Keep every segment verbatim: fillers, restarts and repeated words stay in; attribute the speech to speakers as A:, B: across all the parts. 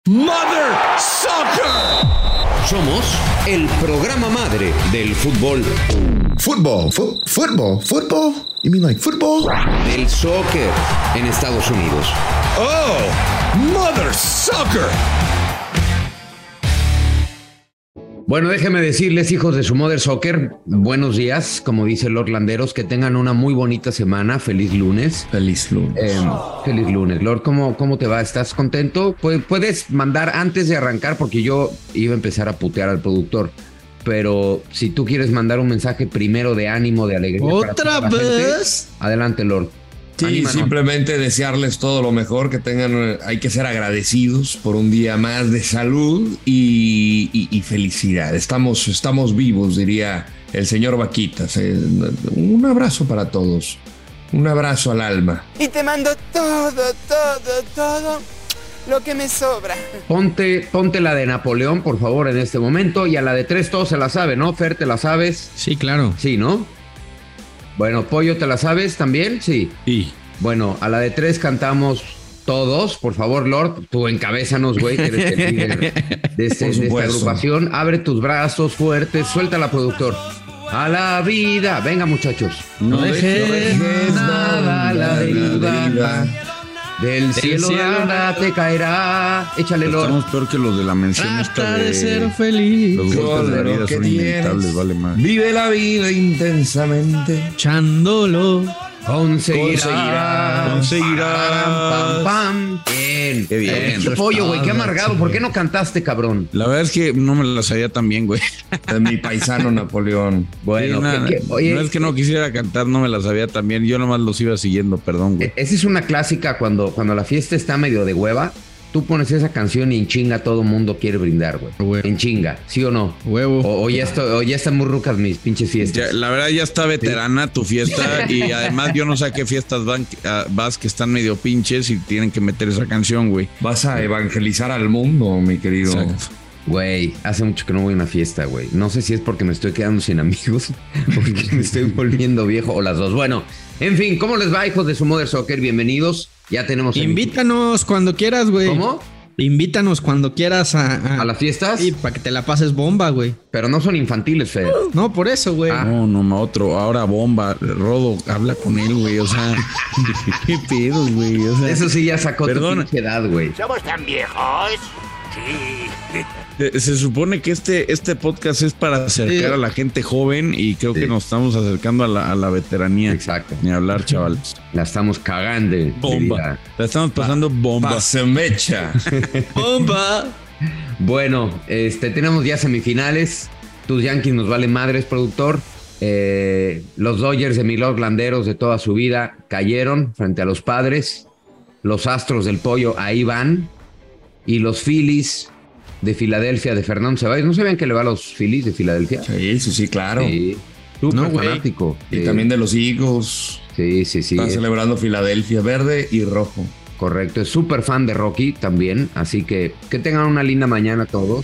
A: Mother Soccer.
B: Somos el programa madre del fútbol.
C: Fútbol, fu- fútbol, fútbol. You mean like football?
B: Del soccer en Estados Unidos.
A: Oh, Mother Soccer.
B: Bueno, déjenme decirles, hijos de su Mother Soccer, buenos días, como dice Lord Landeros, que tengan una muy bonita semana, feliz lunes.
C: Feliz lunes.
B: Eh, feliz lunes. Lord, ¿cómo, ¿cómo te va? ¿Estás contento? Pu- Puedes mandar antes de arrancar, porque yo iba a empezar a putear al productor, pero si tú quieres mandar un mensaje primero de ánimo, de alegría.
D: ¿Otra
B: para toda la
D: vez?
B: gente, adelante, Lord.
E: Sí,
B: Anímanos.
E: simplemente desearles todo lo mejor, que tengan, hay que ser agradecidos por un día más de salud y, y, y felicidad. Estamos, estamos vivos, diría el señor Vaquitas. Eh, un abrazo para todos, un abrazo al alma.
F: Y te mando todo, todo, todo lo que me sobra.
B: Ponte, ponte la de Napoleón, por favor, en este momento, y a la de tres todos se la sabe, ¿no? Fer, ¿te la sabes?
D: Sí, claro.
B: Sí, ¿no? Bueno, Pollo, ¿te la sabes también? Sí.
D: Sí.
B: Bueno, a la de tres cantamos todos. Por favor, Lord, tú encabézanos, güey, que eres el líder de, este,
E: Por
B: de esta
E: supuesto.
B: agrupación. Abre tus brazos fuertes, suéltala, productor. A la vida. Venga, muchachos.
D: No dejes
B: nada a la deriva. Del cielo,
D: cielo
B: nada te caerá. Échale, Lord.
G: Estamos peor que los de la mención esta
D: Trata de
G: de
D: ser feliz.
G: los golpes de
E: Con
G: la
E: lo
G: vida
E: que
G: son
E: tienes.
G: inevitables, vale más.
E: Vive la vida intensamente.
D: Echándolo.
B: Conseguirá.
G: Conseguirás.
B: Pam, pam. Bien.
G: Qué bien.
B: Eh, qué pollo, güey, qué amargado. ¿Por qué no cantaste, cabrón?
G: La verdad es que no me la sabía tan bien, güey.
E: De mi paisano Napoleón.
B: Bueno,
G: Sí, nada,
B: ¿qué- qué- oye,
G: no es que no quisiera cantar, no me la sabía tan bien. Yo nomás los iba siguiendo, perdón, güey.
B: eh, esa es una clásica cuando, cuando la fiesta está medio de hueva. Tú pones esa canción y en chinga todo mundo quiere brindar, güey.
D: Huevo.
B: En chinga, ¿sí o no?
D: Huevo.
B: O, o ya esto- o ya están muy rucas mis pinches fiestas.
G: Ya, la verdad ya está veterana tu fiesta y además yo no sé a qué fiestas van, a- vas que están medio pinches y tienen que meter esa canción, güey.
E: Vas a evangelizar al mundo, mi querido.
G: Exacto.
B: Güey, hace mucho que no voy a una fiesta, güey. No sé si es porque me estoy quedando sin amigos o porque me estoy volviendo viejo o las dos. Bueno, en fin, ¿cómo les va, hijos de su Mother Soccer? Bienvenidos. Ya tenemos... el-
D: Invítanos cuando quieras, güey.
B: ¿Cómo?
D: Invítanos cuando quieras a...
B: ¿A las fiestas?
D: Y para que te la pases bomba, güey.
B: Pero no son infantiles, Fer.
D: No, por eso, güey.
B: Ah.
G: No, no, no, otro. Ahora bomba. Rodo, habla con él, güey. O sea, qué pedo, güey. O sea,
B: Eso sí ya sacó
G: Perdona.
B: tu pinche edad, güey.
H: ¿Somos tan viejos? Sí.
G: Se, se supone que este, este podcast es para acercar
D: Sí.
G: a la gente joven y creo
B: Sí.
G: que nos estamos acercando a la, a la veteranía.
B: Exacto.
G: Ni hablar, chavales.
B: La estamos cagando.
G: Bomba. La estamos pasando bomba.
E: Pasemecha.
D: Bomba.
B: Bueno, este, tenemos ya semifinales. Tus Yankees nos valen madres, productor. Eh, los Dodgers de Milord Landeros de toda su vida cayeron frente a los Padres. Los Astros del Pollo ahí van. Y los Phillies de Filadelfia de Fernando Ceballos. ¿No sabían que le va a los Phillies de Filadelfia?
E: Sí, sí, sí, claro.
B: Sí. Súper
D: No, güey.
B: fanático.
E: Y
B: Sí.
E: también de los Eagles.
B: Sí, sí, sí.
E: Están
B: es
E: celebrando Filadelfia, verde y rojo.
B: correcto. Es súper fan de Rocky también. Así que que tengan una linda mañana todos.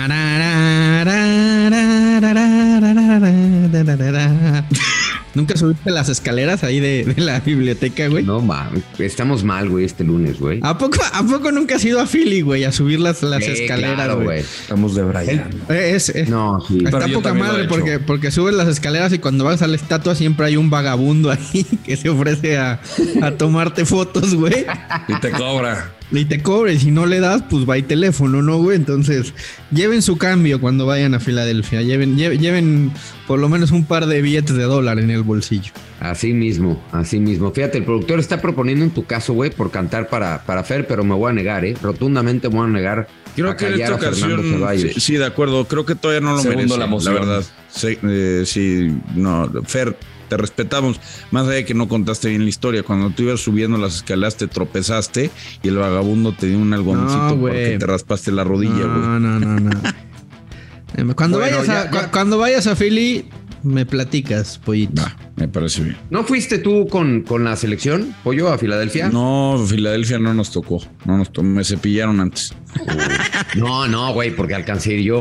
D: ¿Nunca subiste las escaleras ahí de, de la biblioteca, güey?
B: No mames, estamos mal, güey, este lunes, güey.
D: ¿A poco, ¿A poco nunca has ido a Philly, güey? A subir las, las
B: Sí,
D: escaleras,
B: claro,
D: güey.
E: Estamos de Brian.
D: Eh, Es, es-
B: No, sí.
D: Está
E: Pero yo
D: poca
E: también lo
D: madre
E: he hecho.
D: porque, porque subes las escaleras y cuando vas a la estatua siempre hay un vagabundo ahí que se ofrece a, a tomarte fotos, güey.
E: Y te cobra.
D: Y te cobre. Si no le das, pues va y teléfono, ¿no, güey? Entonces, lleven su cambio cuando vayan a Filadelfia. Lleven, lle- lleven por lo menos un par de billetes de dólar en el bolsillo.
B: Así mismo, así mismo. Fíjate, el productor está proponiendo en tu caso, güey, por cantar para, para Fer, pero me voy a negar, ¿eh? Rotundamente me voy a negar
G: Creo
B: a
G: que en
B: callar
G: esta
B: a Fernando
G: ocasión,
B: Ceballos.
G: sí, sí, de acuerdo, creo que todavía no lo
E: Segundo
G: merece,
E: la
G: la,
E: moción.
G: verdad. Sí, eh, sí, no, Fer, te respetamos, más allá de que no contaste bien la historia, cuando tú ibas subiendo las escaleras te tropezaste y el vagabundo te dio un algodoncito
D: No, güey.
G: porque te raspaste la rodilla, güey.
D: No, no, no, no. Eh, Cuando,
B: Bueno,
D: vayas a,
B: ya-
D: cu-
B: ya.
D: cuando vayas a Philly, me platicas, pollito.
G: Va, me parece bien.
B: ¿No fuiste tú con, con la selección, Pollo, a Filadelfia?
G: No, Filadelfia no nos tocó, no nos tocó, me cepillaron antes.
B: No, no, güey, porque alcancé a ir yo.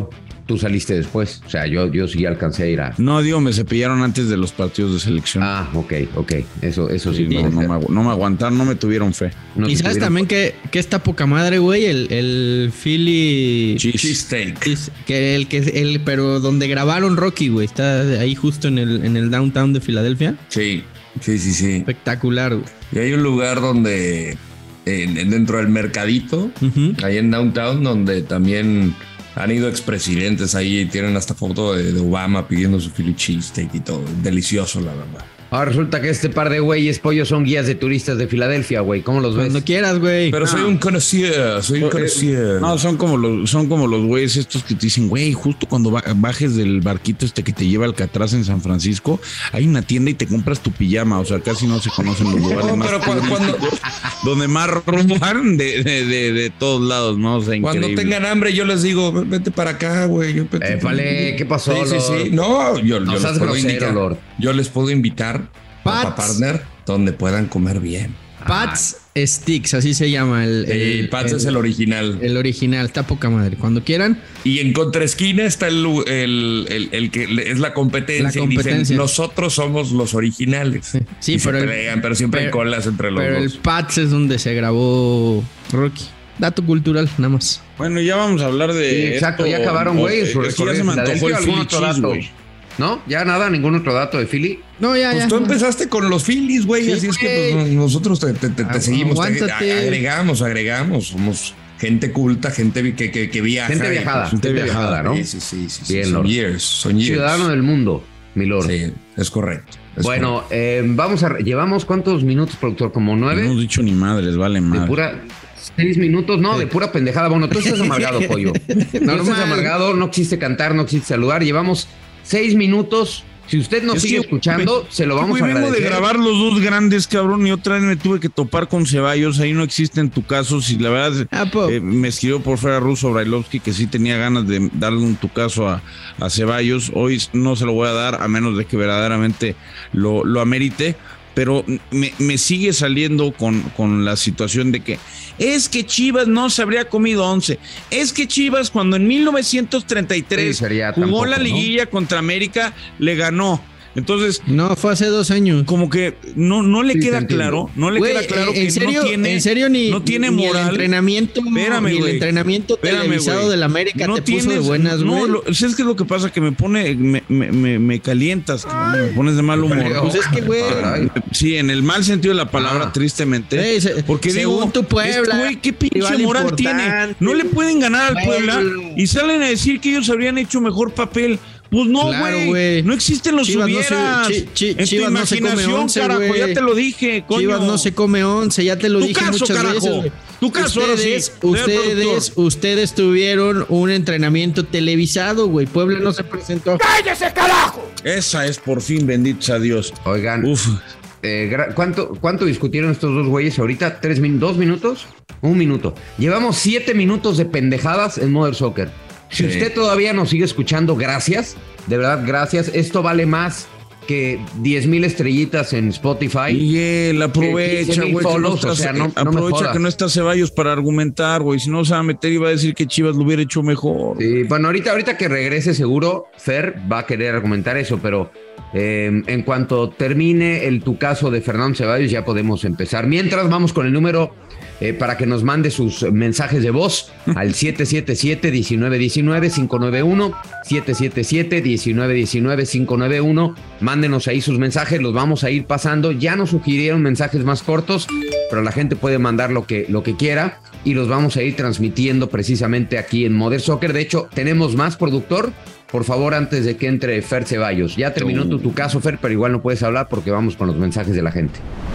B: tú saliste después. O sea, yo, yo sí alcancé a ir a...
G: No, digo, me cepillaron antes de los partidos de selección.
B: Ah, ok, ok. Eso, eso sí.
G: sí no, no, me, agu- no me aguantaron, no me tuvieron fe.
B: No
D: y sabes también que, que está poca madre, güey, el, el Philly...
E: Cheesesteak.
D: Cheese- Que el que el, pero donde grabaron Rocky, güey. Está ahí justo en el, en el downtown de Filadelfia.
E: Sí, sí, sí, sí.
D: Espectacular, güey.
E: Y hay un lugar donde, en- dentro del mercadito,
D: Ujú.
E: ahí en Downtown, donde también han ido expresidentes ahí, tienen hasta foto de, de Obama pidiendo su Philly cheesesteak y todo. Delicioso, la verdad.
B: Ahora resulta que este par de güeyes pollos son guías de turistas de Filadelfia, güey. ¿Cómo los ves?
D: Cuando quieras, güey.
E: Pero soy un conocido, soy un conocido.
G: No, son como los, son como los güeyes estos que te dicen, güey, justo cuando ba- bajes del barquito este que te lleva al Alcatraz en San Francisco, hay una tienda y te compras tu pijama. O sea, casi no se conocen los lugares
E: No,
G: más
E: pero cu- cuando,
G: donde más roban de, de, de, de todos lados, ¿no? O sea,
E: cuando
G: increíble.
E: tengan hambre, yo les digo, vete para acá, güey. Yo- vete-
B: Épale, ¿qué pasó,
E: Sí, sí,
B: Lord?
E: sí. No, yo, yo
B: No
E: les
B: seas
E: puedo
B: grosero,
E: indicar.
B: Lord.
E: Yo les puedo invitar a
D: Pats.
E: partner donde puedan comer bien.
D: Pat's Sticks, así se llama el, el,
E: El Pats es el original.
D: el original. Está poca madre. Cuando quieran.
E: Y en contraesquina está el, el, el, el que es la competencia.
D: La
E: Y dicen,
D: competencia.
E: nosotros somos los originales.
D: Sí,
E: Y
D: pero
E: se
D: el-
E: pelean, pero siempre hay
D: pero-
E: colas entre los
D: Pero el
E: dos.
D: Pat's es donde se grabó Rocky. Dato cultural, nada más.
G: Bueno, ya vamos a hablar de.
B: Sí, exacto,
G: esto.
B: ya acabaron, güey.
G: O-
B: Su
G: es que ya
B: recorrido
G: se me
B: en
G: antojó
B: Filadelfia.
G: el
B: ¿Algún
G: Philly
B: otro
G: cheese,
B: dato?
G: güey.
B: ¿No? ¿Ya nada? ¿Ningún otro dato de Philly?
D: No, ya,
E: Pues
D: ya.
E: tú empezaste con los Phillies, güey.
D: Sí,
E: así es que
D: güey.
E: pues, nosotros te, te- te- te
D: Agu-
E: seguimos. te-
D: aguántate.
E: agregamos, agregamos. Somos gente culta, gente que, que, que viaja.
B: Gente
E: y,
B: viajada,
E: pues,
B: gente viajada, ¿no?
E: Sí, sí, sí. sí, sí.
B: Bien,
E: son
B: Lord.
E: years, son years.
B: Ciudadano del mundo, mi lord.
E: Sí, es correcto. es
B: Bueno, eh, vamos a... ¿Llevamos cuántos minutos, productor? ¿Como
G: No
B: nueve?
G: hemos dicho ni madres, vale
B: De
G: madre.
B: pura... Seis minutos, no, de pura pendejada. Bueno, tú estás amargado, pollo. Tú estás
D: Normal.
B: amargado, no quisiste cantar, no quisiste saludar. Llevamos seis minutos. Si usted nos
G: Es
B: sigue
G: que,
B: escuchando, se lo vamos
G: güey,
B: a
G: vengo
B: agradecer.
G: de grabar los dos grandes, cabrón, y otra vez me tuve que topar con Ceballos. Ahí no existe en tu caso. Si la verdad
D: Ah, po.
G: eh, me escribió por fuera Russo Brailovsky que sí tenía ganas de darle un tucazo a, a Ceballos. Hoy no se lo voy a dar a menos de que verdaderamente lo, lo amerite. Pero me, me sigue saliendo con, con la situación de que es que Chivas no se habría comido once. Es que Chivas cuando en mil novecientos treinta y tres
B: Sí, sería
G: jugó
B: tampoco,
G: la
B: ¿no?
G: liguilla contra América, le ganó. Entonces,
D: No, fue hace dos años.
G: como que no, no le
B: Sí,
G: queda
B: te entiendo.
G: claro, no le
D: Güey,
G: queda claro
D: en
G: que
D: serio,
G: no tiene,
D: en serio ni,
G: no tiene
D: ni
G: moral.
D: el entrenamiento,
G: Espérame,
D: ni el
G: güey.
D: entrenamiento
G: Espérame,
D: televisado
G: güey.
D: del América
G: No
D: te puso de
G: tienes-
D: buenas,
G: no,
D: güey.
G: lo- es que es lo que pasa que me pone, me, me, me, me calientas, cabrón, me pones de mal humor.
D: Pues es que, güey,
B: Ay,
G: Sí, en el mal sentido de la palabra,
B: Ah.
G: tristemente.
D: Güey, se-
G: porque
D: según
G: digo,
D: tu Puebla,
G: este güey, qué pinche
D: rival
G: moral tiene.
D: importante.
G: No le pueden ganar al Puebla
D: Puebla.
G: y salen a decir que ellos habrían hecho mejor papel. Pues no,
D: Claro,
G: güey.
D: güey.
G: No existen los
D: Chivas no se-
G: hubieras.
D: Chi- Chi-
G: en tu
D: Chivas no se come
G: imaginación,
D: once,
G: carajo,
D: güey.
G: ya te lo dije, coño.
D: Chivas no se come once, ya te lo
G: Tu
D: dije
G: caso,
D: muchas
G: carajo.
D: veces. güey.
G: Tu caso, ahora sí,
D: ustedes,
G: señor
D: ustedes,
G: productor.
D: ustedes tuvieron un entrenamiento televisado, güey. Puebla no se presentó.
H: ¡Cállese, carajo!
G: Esa es por fin, benditos a Dios.
B: Oigan,
G: Uf.
B: eh, gra- ¿cuánto, ¿cuánto discutieron estos dos güeyes ahorita? ¿Tres min- ¿Dos minutos? Un minuto. Llevamos siete minutos de pendejadas en Mother Soccer. Si
E: Sí.
B: usted todavía nos sigue escuchando, gracias. De verdad, gracias. Esto vale más que diez mil estrellitas en Spotify.
G: Y él aprovecha,
B: quince mil
G: güey. que
B: follows,
G: no está-
B: o sea, no- no me
G: aprovecha
B: jodas.
G: que no está Ceballos para argumentar, güey. Si no se va a meter y va a decir que Chivas lo hubiera hecho mejor.
B: Sí, bueno, ahorita, ahorita que regrese seguro, Fer va a querer argumentar eso, pero eh, en cuanto termine el tu caso de Fernando Ceballos ya podemos empezar. Mientras vamos con el número eh, para que nos mande sus mensajes de voz al siete siete siete, uno nueve uno nueve, cinco nueve uno, siete siete siete, uno nueve uno nueve, cinco nueve uno. Mándenos ahí sus mensajes, los vamos a ir pasando. Ya nos sugirieron mensajes más cortos, pero la gente puede mandar lo que, lo que quiera y los vamos a ir transmitiendo precisamente aquí en Mother Soccer. De hecho, tenemos más, productor. Por favor, antes de que entre Fer Ceballos. Ya terminó tu, tu caso, Fer, pero igual no puedes hablar porque vamos con los mensajes de la gente.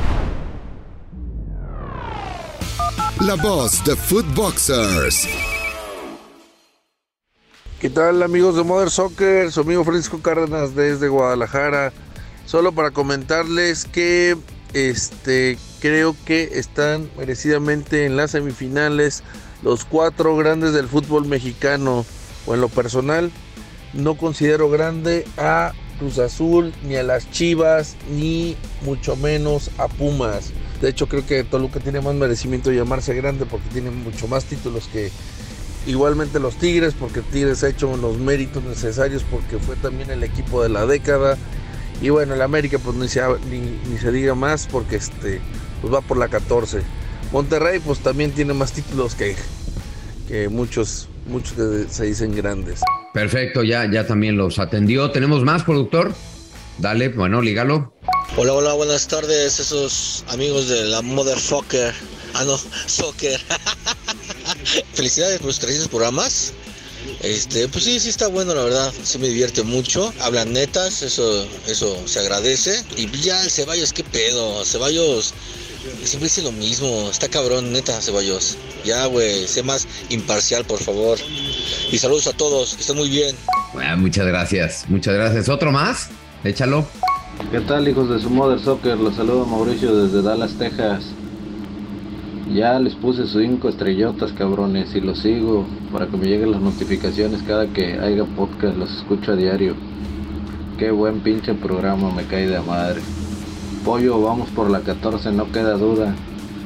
C: La voz de Footboxers.
I: ¿Qué tal, amigos de Mother Soccer? Su amigo Francisco Cárdenas desde Guadalajara. Solo para comentarles que este creo que están merecidamente en las semifinales los cuatro grandes del fútbol mexicano. O en lo personal, no considero grande a Cruz Azul, ni a las Chivas, ni mucho menos a Pumas. De hecho, creo que Toluca tiene más merecimiento de llamarse grande porque tiene mucho más títulos que, Igualmente los Tigres, porque Tigres ha hecho los méritos necesarios porque fue también el equipo de la década. Y bueno, el América pues ni se, ni, ni se diga más porque este pues va por la catorce. Monterrey pues también tiene más títulos que, que muchos, muchos que se dicen grandes.
B: Perfecto, ya, ya también los atendió. ¿Tenemos más, productor? Dale, bueno, lígalo.
J: Hola, hola, buenas tardes, esos amigos de la Motherfucker. Ah, no, Soccer. Felicidades por los trescientos programas. Este, pues sí, sí está bueno, la verdad. Sí me divierte mucho. Hablan netas, eso, eso se agradece. Y ya el Ceballos, qué pedo. Ceballos siempre dice lo mismo. Está cabrón, neta, Ceballos. Ya, güey, sé más imparcial, por favor. Y saludos a todos, que estén muy bien.
B: Bueno, muchas gracias, muchas gracias. ¿Otro más? Échalo.
K: ¿Qué tal, hijos de su Mother Soccer? Los saludo Mauricio desde Dallas, Texas. Ya les puse cinco estrellotas, cabrones, y los sigo para que me lleguen las notificaciones cada que haya podcast, los escucho a diario. Qué buen pinche programa, me cae de madre. Pollo, vamos por la catorce, no queda duda.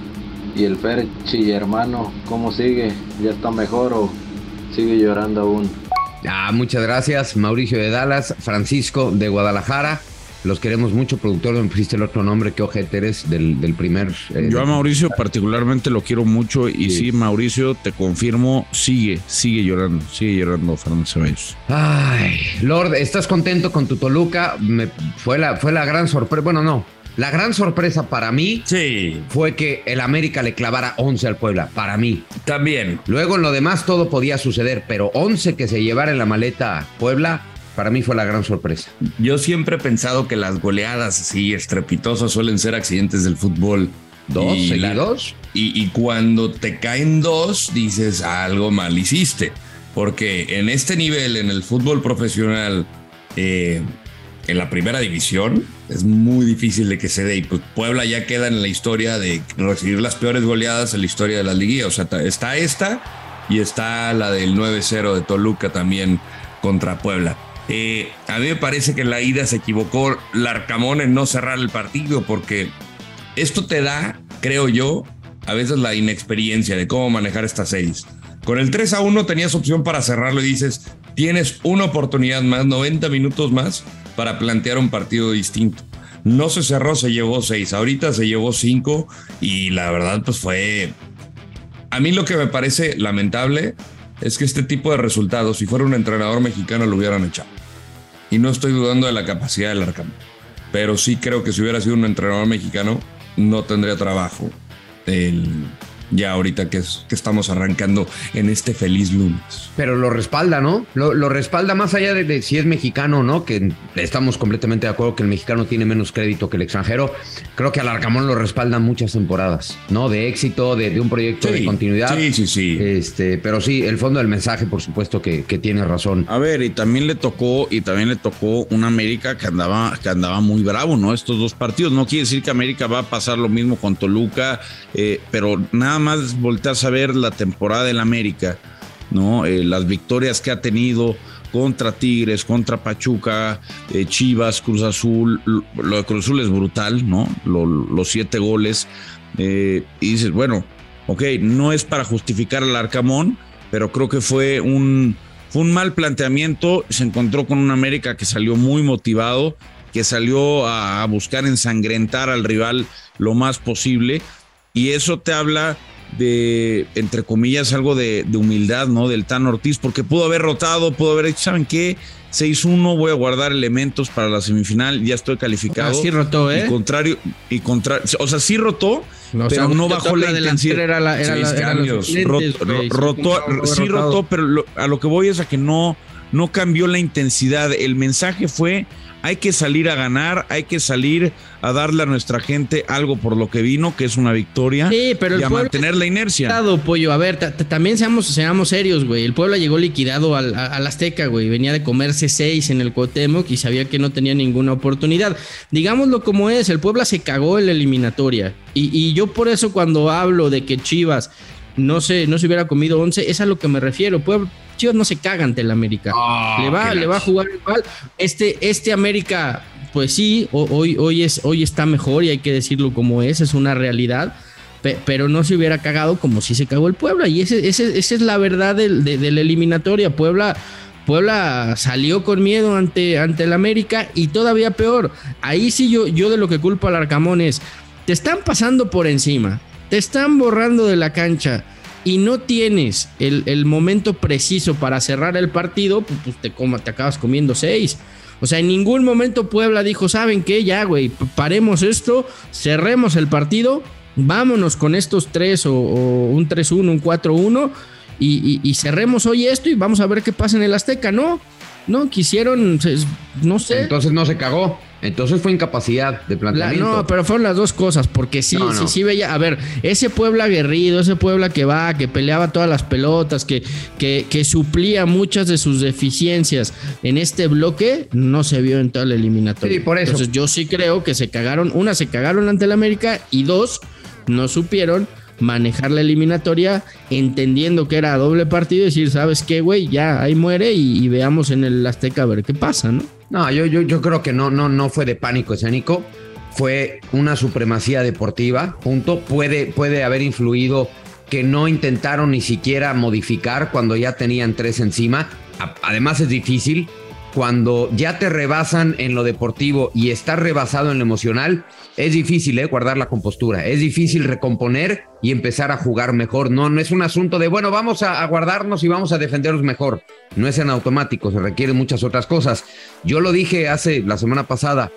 K: Y el Ferchi, hermano, ¿cómo sigue? ¿Ya está mejor o sigue llorando aún?
B: Ah, muchas gracias, Mauricio de Dallas, Francisco de Guadalajara. Los queremos mucho, productor. Me pusiste el otro nombre, qué ojete eres del, del primer. Eh,
G: Yo a Mauricio particularmente lo quiero mucho. Y sí. sí, Mauricio, te confirmo, sigue, sigue llorando, sigue llorando Fernando Ceballos.
B: Ay, Lord, ¿estás contento con tu Toluca? Me, fue, la, fue la gran sorpresa. Bueno, no. La gran sorpresa para mí
E: sí.
B: fue que el América le clavara once al Puebla, para mí.
E: También.
B: Luego en lo demás todo podía suceder, pero once que se llevara en la maleta Puebla, para mí fue la gran sorpresa.
E: Yo siempre he pensado que las goleadas así estrepitosas suelen ser accidentes del fútbol.
B: ¿Dos
E: y
B: seguidos?
E: La, y, y cuando te caen dos, dices algo mal hiciste. Porque en este nivel, en el fútbol profesional, eh, en la primera división, es muy difícil de que se dé. Y pues Puebla ya queda en la historia de recibir las peores goleadas en la historia de las liguillas. O sea, está esta y está la del nueve cero de Toluca también contra Puebla. Eh, a mí me parece que en la ida se equivocó Larcamón en no cerrar el partido, porque esto te da, creo yo, a veces la inexperiencia de cómo manejar estas series. Con el tres a uno tenías opción para cerrarlo y dices, tienes una oportunidad más, noventa minutos más para plantear un partido distinto. No se cerró, se llevó seis, ahorita se llevó cinco y la verdad pues fue... A mí lo que me parece lamentable es que este tipo de resultados, si fuera un entrenador mexicano, lo hubieran echado. Y no estoy dudando de la capacidad del Arcamón, pero sí creo que si hubiera sido un entrenador mexicano, no tendría trabajo el, ya ahorita que, es, que estamos arrancando en este feliz lunes.
B: Pero lo respalda, ¿no? Lo, lo respalda más allá de, de si es mexicano o no, que estamos completamente de acuerdo que el mexicano tiene menos crédito que el extranjero. Creo que al Arcamón lo respaldan muchas temporadas, ¿no? De éxito, de, de un proyecto sí, de continuidad.
E: Sí, sí, sí.
B: Este, pero sí, el fondo del mensaje, por supuesto que, que tiene razón.
G: A ver, y también le tocó, y también le tocó un América que andaba, que andaba muy bravo, ¿no? Estos dos partidos. No quiere decir que América va a pasar lo mismo con Toluca, eh, pero nada más volteas a ver la temporada del América, ¿no? Eh, las victorias que ha tenido contra Tigres, contra Pachuca, eh, Chivas, Cruz Azul. Lo de Cruz Azul es brutal, ¿no? Lo, los siete goles. Eh, y dices, bueno, ok, no es para justificar al Arcamón, pero creo que fue un, fue un mal planteamiento. Se encontró con un América que salió muy motivado, que salió a, a buscar ensangrentar al rival lo más posible. Y eso te habla de, entre comillas, algo de, de humildad, ¿no? Del Tan Ortiz, porque pudo haber rotado, pudo haber hecho, ¿saben qué? seis uno, voy a guardar elementos para la semifinal, ya estoy calificado.
D: Así rotó, ¿eh?
G: Y contrario, y contrario, o sea, sí rotó, no, pero o sea, no bajó la intensidad.
D: Era la, era la, era
G: los rotó, rotó, sí rotó, pero lo, a lo que voy es a que no, no cambió la intensidad. El mensaje fue: hay que salir a ganar, hay que salir a darle a nuestra gente algo por lo que vino, que es una victoria,
D: sí, pero el
G: y a mantener la inercia.
D: Pollo. A ver, t- t- también seamos, seamos serios, güey. El Puebla llegó liquidado al, a, al Azteca, güey. Venía de comerse seis en el Cuauhtémoc y sabía que no tenía ninguna oportunidad. Digámoslo como es, el Puebla se cagó en la eliminatoria. Y, y yo por eso cuando hablo de que Chivas no se, no se hubiera comido once, es a lo que me refiero. Puebla, Chivas no se caga ante el América. Oh, le va, le va a jugar igual. Este, este América, pues sí, hoy, hoy, es, hoy está mejor y hay que decirlo como es, es una realidad. pe- pero no se hubiera cagado como si se cagó el Puebla. Y ese, ese, esa es la verdad del, de, de la eliminatoria. Puebla, Puebla salió con miedo ante, ante el América y todavía peor. Ahí sí yo, yo de lo que culpo al Arcamón es, te están pasando por encima, te están borrando de la cancha y no tienes el, el momento preciso para cerrar el partido, pues, pues te, coma, te acabas comiendo seis. O sea, en ningún momento Puebla dijo, ¿saben qué? Ya, güey, paremos esto, cerremos el partido, vámonos con estos tres o, o un tres uno, un cuatro uno y, y, y cerremos hoy esto y vamos a ver qué pasa en el Azteca. No, no, quisieron, no sé.
B: Entonces no se cagó. Entonces fue incapacidad de planteamiento.
D: La, no, pero fueron las dos cosas, porque sí, no, no. sí, sí veía, a ver, ese Puebla aguerrido, ese Puebla que va, que peleaba todas las pelotas, que, que, que suplía muchas de sus deficiencias en este bloque, no se vio en toda la eliminatoria.
B: Sí, por eso.
D: Entonces yo sí creo que se cagaron, una, se cagaron ante el América y dos, no supieron manejar la eliminatoria entendiendo que era doble partido y decir, ¿sabes qué, güey? Ya, ahí muere y, y veamos en el Azteca a ver qué pasa, ¿no?
B: No, yo, yo, yo creo que no, no, no fue de pánico escénico, fue una supremacía deportiva, punto. Puede, puede haber influido que no intentaron ni siquiera modificar cuando ya tenían tres encima. Además es difícil, cuando ya te rebasan en lo deportivo y estás rebasado en lo emocional, es difícil ¿eh? guardar la compostura, es difícil recomponer y empezar a jugar mejor. No, no es un asunto de, bueno, vamos a, a guardarnos y vamos a defendernos mejor. No es en automático, se requieren muchas otras cosas. Yo lo dije hace la semana pasada,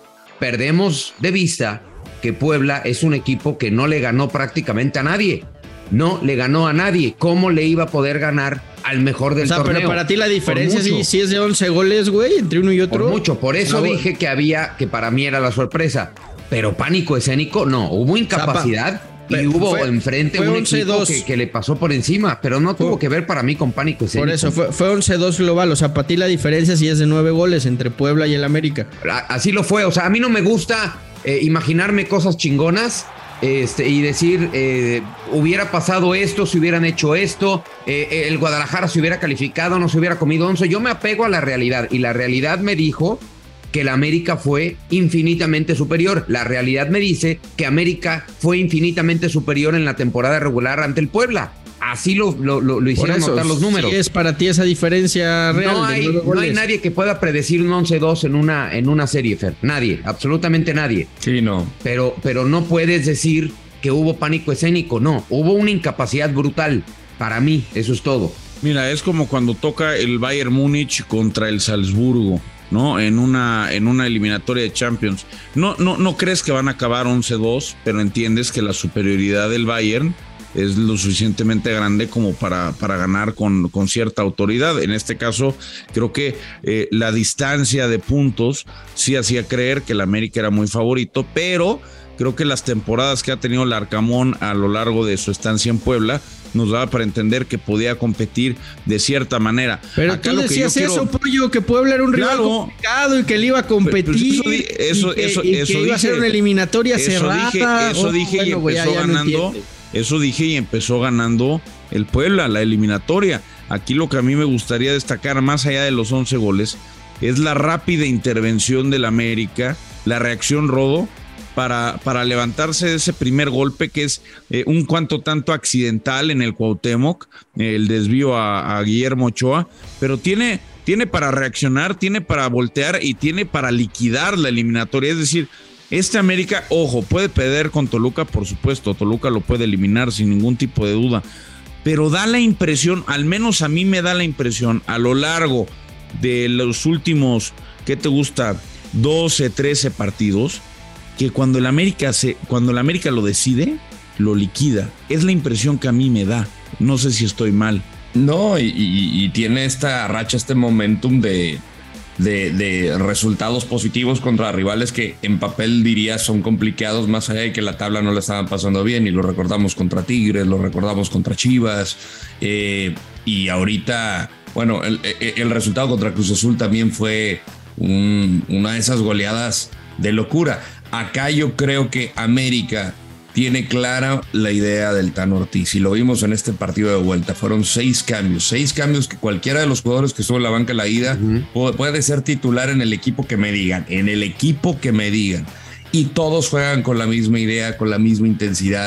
B: perdemos de vista que Puebla es un equipo que no le ganó prácticamente a nadie. No le ganó a nadie. ¿Cómo le iba a poder ganar al mejor del o sea, torneo?
D: Pero para ti la diferencia sí, sí es de once goles, güey, entre uno y otro.
B: Por mucho, por eso no, dije que había, que para mí era la sorpresa. Pero pánico escénico, no. Hubo incapacidad o sea, pa, y hubo fue, enfrente fue un equipo que, que le pasó por encima, pero no tuvo fue, que ver para mí con pánico escénico.
D: Por eso, fue, fue once dos global. O sea, para ti la diferencia sí es de nueve goles entre Puebla y el América.
B: Así lo fue. O sea, a mí no me gusta eh, imaginarme cosas chingonas. Este, y decir, eh, hubiera pasado esto, si hubieran hecho esto, eh, el Guadalajara se hubiera calificado, no se hubiera comido once. Yo me apego a la realidad y la realidad me dijo que la América fue infinitamente superior. La realidad me dice que América fue infinitamente superior en la temporada regular ante el Puebla. Así lo, lo, lo, lo hicieron eso, notar los números.
D: ¿Sí es para ti esa diferencia real?
B: No hay, no hay nadie que pueda predecir un once dos en una, en una serie, Fer. Nadie, absolutamente nadie.
E: Sí, no.
B: Pero, pero no puedes decir que hubo pánico escénico. No, hubo una incapacidad brutal. Para mí, eso es todo.
G: Mira, es como cuando toca el Bayern Múnich contra el Salzburgo, ¿no? En una, en una eliminatoria de Champions. No, no, no crees que van a acabar once dos, pero entiendes que la superioridad del Bayern es lo suficientemente grande como para, para ganar con, con cierta autoridad. En este caso, creo que eh, la distancia de puntos sí hacía creer que el América era muy favorito, pero creo que las temporadas que ha tenido el Arcamón a lo largo de su estancia en Puebla nos daba para entender que podía competir de cierta manera.
D: Pero acá tú decías que yo eso, quiero... Pollo, que Puebla era un rival claro, complicado y que él iba a competir
G: pero, pero eso, eso,
D: y que,
G: eso,
D: y
G: eso
D: que
G: dije,
D: iba a ser una eliminatoria
G: eso
D: cerrada.
G: Dije, eso
D: oh,
G: dije
D: bueno,
G: y
D: güey,
G: empezó
D: ya, ya
G: ganando... Eso dije y empezó ganando el Puebla, la eliminatoria. Aquí lo que a mí me gustaría destacar, más allá de los once goles, es la rápida intervención del América, la reacción Rodo, para, para levantarse de ese primer golpe que es eh, un cuanto tanto accidental en el Cuauhtémoc, eh, el desvío a, a Guillermo Ochoa, pero tiene, tiene para reaccionar, tiene para voltear y tiene para liquidar la eliminatoria, es decir... Este América, ojo, puede perder con Toluca, por supuesto, Toluca lo puede eliminar sin ningún tipo de duda, pero da la impresión, al menos a mí me da la impresión, a lo largo de los últimos, ¿qué te gusta? doce, trece partidos, que cuando el América se, cuando el América lo decide, lo liquida. Es la impresión que a mí me da, no sé si estoy mal.
E: No, y, y, y tiene esta racha, este momentum de... De, de resultados positivos contra rivales que en papel diría son complicados, más allá de que la tabla no la estaban pasando bien, y lo recordamos contra Tigres, lo recordamos contra Chivas, eh, y ahorita, bueno, el, el resultado contra Cruz Azul también fue un, una de esas goleadas de locura. Acá yo creo que América tiene clara la idea del Tan Ortiz, y lo vimos en este partido de vuelta. Fueron seis cambios, seis cambios que cualquiera de los jugadores que estuvo en la banca la ida uh-huh. puede ser titular en el equipo que me digan, en el equipo que me digan. Y todos juegan con la misma idea, con la misma intensidad.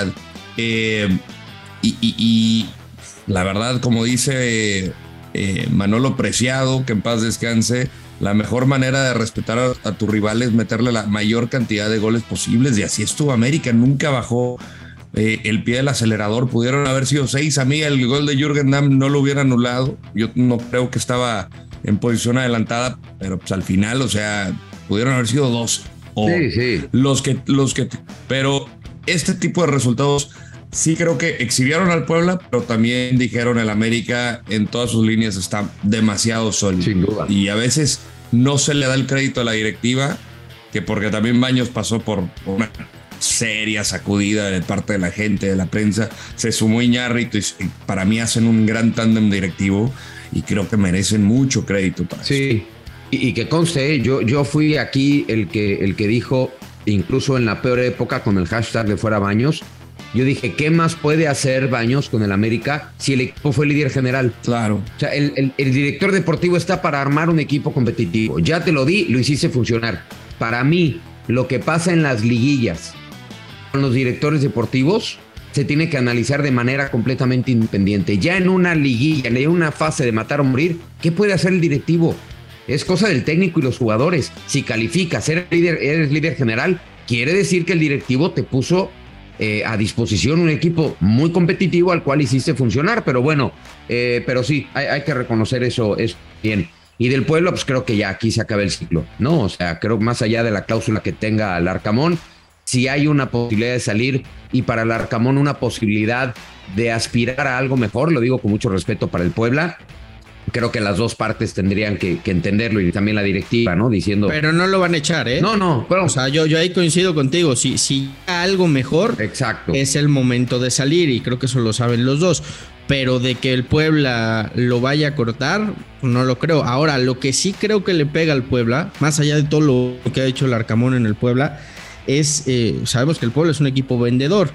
E: Eh, y, y, y la verdad, como dice eh, Manolo Preciado, que en paz descanse, la mejor manera de respetar a, a tu rival es meterle la mayor cantidad de goles posibles, y así estuvo América, nunca bajó eh, el pie del acelerador. Pudieron haber sido seis. A mí el gol de Jürgen Damm no lo hubiera anulado, yo no creo que estaba en posición adelantada, pero pues al final, o sea, pudieron haber sido dos. O
B: sí, sí.
E: Los que, los que, pero este tipo de resultados sí creo que exhibieron al Puebla, pero también dijeron el América en todas sus líneas está demasiado sólido.
B: Sin duda.
E: Y a veces no se le da el crédito a la directiva, que porque también Baños pasó por una seria sacudida de parte de la gente, de la prensa, se sumó Iñárritu y para mí hacen un gran tándem directivo y creo que merecen mucho crédito para
B: sí.
E: esto.
B: Y, y que conste, yo, yo fui aquí el que, el que dijo, incluso en la peor época con el hashtag de fuera Baños, yo dije, ¿qué más puede hacer Baños con el América si el equipo fue líder general?
E: Claro.
B: O sea, el, el, el director deportivo está para armar un equipo competitivo. Ya te lo di, lo hiciste funcionar. Para mí, lo que pasa en las liguillas con los directores deportivos se tiene que analizar de manera completamente independiente. Ya en una liguilla, en una fase de matar o morir, ¿qué puede hacer el directivo? Es cosa del técnico y los jugadores. Si calificas, eres líder, eres líder general, quiere decir que el directivo te puso eh, a disposición un equipo muy competitivo al cual hiciste funcionar. Pero bueno, eh, pero sí, hay, hay que reconocer eso, eso bien. Y del Puebla, pues creo que ya aquí se acaba el ciclo, ¿no? O sea, creo que más allá de la cláusula que tenga el Arcamón, si hay una posibilidad de salir y para el Arcamón una posibilidad de aspirar a algo mejor, lo digo con mucho respeto para el Puebla, creo que las dos partes tendrían que, que entenderlo y también la directiva, ¿no? Diciendo...
D: Pero no lo van a echar, ¿eh?
B: No, no.
D: Pero... O sea, yo, yo ahí coincido contigo. Si, si hay algo mejor,
B: exacto,
D: es el momento de salir y creo que eso lo saben los dos. Pero de que el Puebla lo vaya a cortar, no lo creo. Ahora, lo que sí creo que le pega al Puebla, más allá de todo lo que ha hecho el Arcamón en el Puebla, es, eh, sabemos que el Puebla es un equipo vendedor.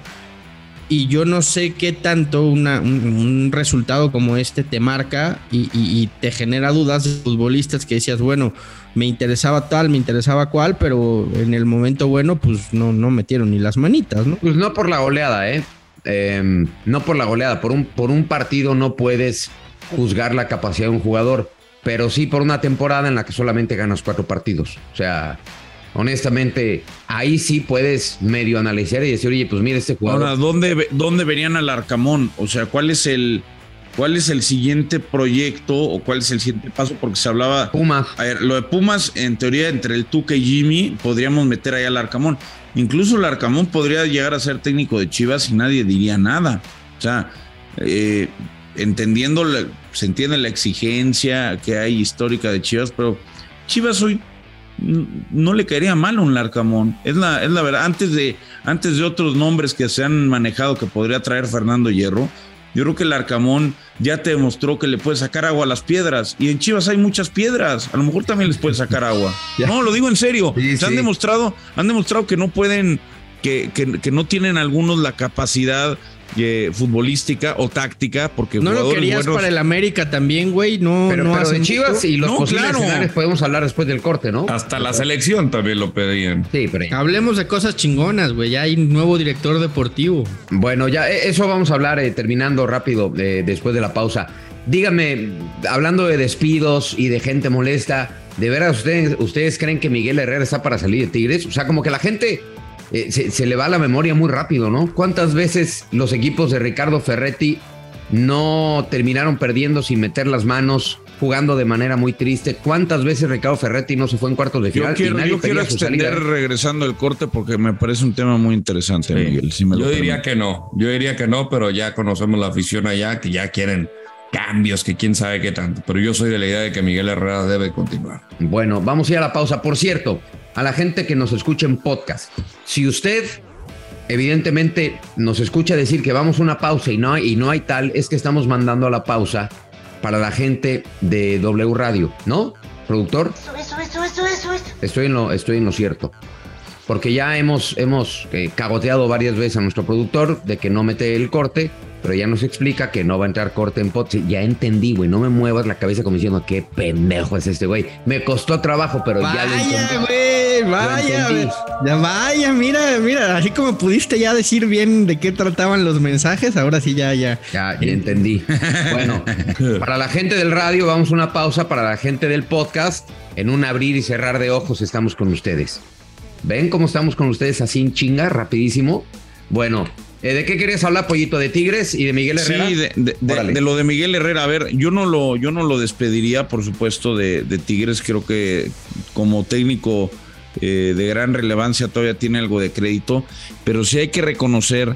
D: Y yo no sé qué tanto una, un, un resultado como este te marca y, y, y te genera dudas de futbolistas que decías, bueno, me interesaba tal, me interesaba cual, pero en el momento bueno, pues no, no metieron ni las manitas, ¿no?
B: Pues no por la goleada, ¿eh? eh no por la goleada, por un, por un partido no puedes juzgar la capacidad de un jugador, pero sí por una temporada en la que solamente ganas cuatro partidos. O sea... Honestamente, ahí sí puedes medio analizar y decir, oye, pues mira este jugador.
G: Ahora, ¿dónde, dónde verían al Arcamón? O sea, ¿cuál es el cuál es el siguiente proyecto o cuál es el siguiente paso? Porque se hablaba...
B: Pumas.
G: A ver, lo de Pumas, en teoría, entre el Tuca y Jimmy, podríamos meter ahí al Arcamón. Incluso el Arcamón podría llegar a ser técnico de Chivas y nadie diría nada. O sea, eh, entendiendo, la, se entiende la exigencia que hay histórica de Chivas, pero Chivas hoy... no le caería mal un Larcamón, es la, es la verdad. Antes de, antes de otros nombres que se han manejado que podría traer Fernando Hierro, yo creo que el Larcamón ya te demostró que le puede sacar agua a las piedras, y en Chivas hay muchas piedras, a lo mejor también les puede sacar agua. No, lo digo en serio,
B: sí,
G: se han
B: sí.
G: demostrado, han demostrado que no pueden, que, que, que no tienen algunos la capacidad eh, futbolística o táctica, porque
D: no lo querías
G: buenos...
D: para el América también, güey. No,
B: pero,
D: no
B: pero de Chivas
D: mucho.
B: y los
G: no,
B: posibles
G: claro.
B: escenarios podemos hablar después del corte, ¿no?
E: Hasta la selección también lo pedían.
B: Sí, pero
D: hablemos de cosas chingonas, güey. Ya hay un nuevo director deportivo.
B: Bueno, ya eso vamos a hablar eh, terminando rápido eh, después de la pausa. Dígame, hablando de despidos y de gente molesta, ¿de veras ustedes, ustedes creen que Miguel Herrera está para salir de Tigres? O sea, como que la gente eh, se, se le va la memoria muy rápido, ¿no? ¿Cuántas veces los equipos de Ricardo Ferretti no terminaron perdiendo sin meter las manos, jugando de manera muy triste? ¿Cuántas veces Ricardo Ferretti no se fue en cuartos de final?
G: Yo quiero, yo quiero extender regresando al corte porque me parece un tema muy interesante, sí. Miguel. Si me
E: yo
G: lo
E: diría que no, yo diría que no, pero ya conocemos la afición allá, que ya quieren cambios, que quién sabe qué tanto. Pero yo soy de la idea de que Miguel Herrera debe continuar.
B: Bueno, vamos a ir a la pausa. Por cierto, a la gente que nos escucha en podcast, si usted evidentemente nos escucha decir que vamos a una pausa y no hay, y no hay tal, es que estamos mandando a la pausa para la gente de W Radio, ¿no? ¿Productor?
L: Eso, eso, eso, eso, eso.
B: Estoy en lo, estoy en lo cierto. Porque ya hemos, hemos eh, cagoteado varias veces a nuestro productor de que no mete el corte, pero ya nos explica que no va a entrar corte en pot. Ya entendí, güey, no me muevas la cabeza como diciendo, qué pendejo es este güey. Me costó trabajo, pero
D: vaya,
B: ya lo entendí.
D: Wey, vaya, güey, ya vaya, mira, mira, así como pudiste ya decir bien de qué trataban los mensajes, ahora sí ya, ya.
B: Ya, ya entendí. Bueno, para la gente del radio, vamos a una pausa. Para la gente del podcast, en un abrir y cerrar de ojos estamos con ustedes. ¿Ven cómo estamos con ustedes así en chinga, rapidísimo? Bueno, eh, ¿de qué querías hablar, Pollito? ¿De Tigres y de Miguel Herrera?
G: Sí, de, de, de, de lo de Miguel Herrera. A ver, yo no lo, yo no lo despediría, por supuesto, de, de Tigres. Creo que como técnico eh, de gran relevancia todavía tiene algo de crédito, pero sí hay que reconocer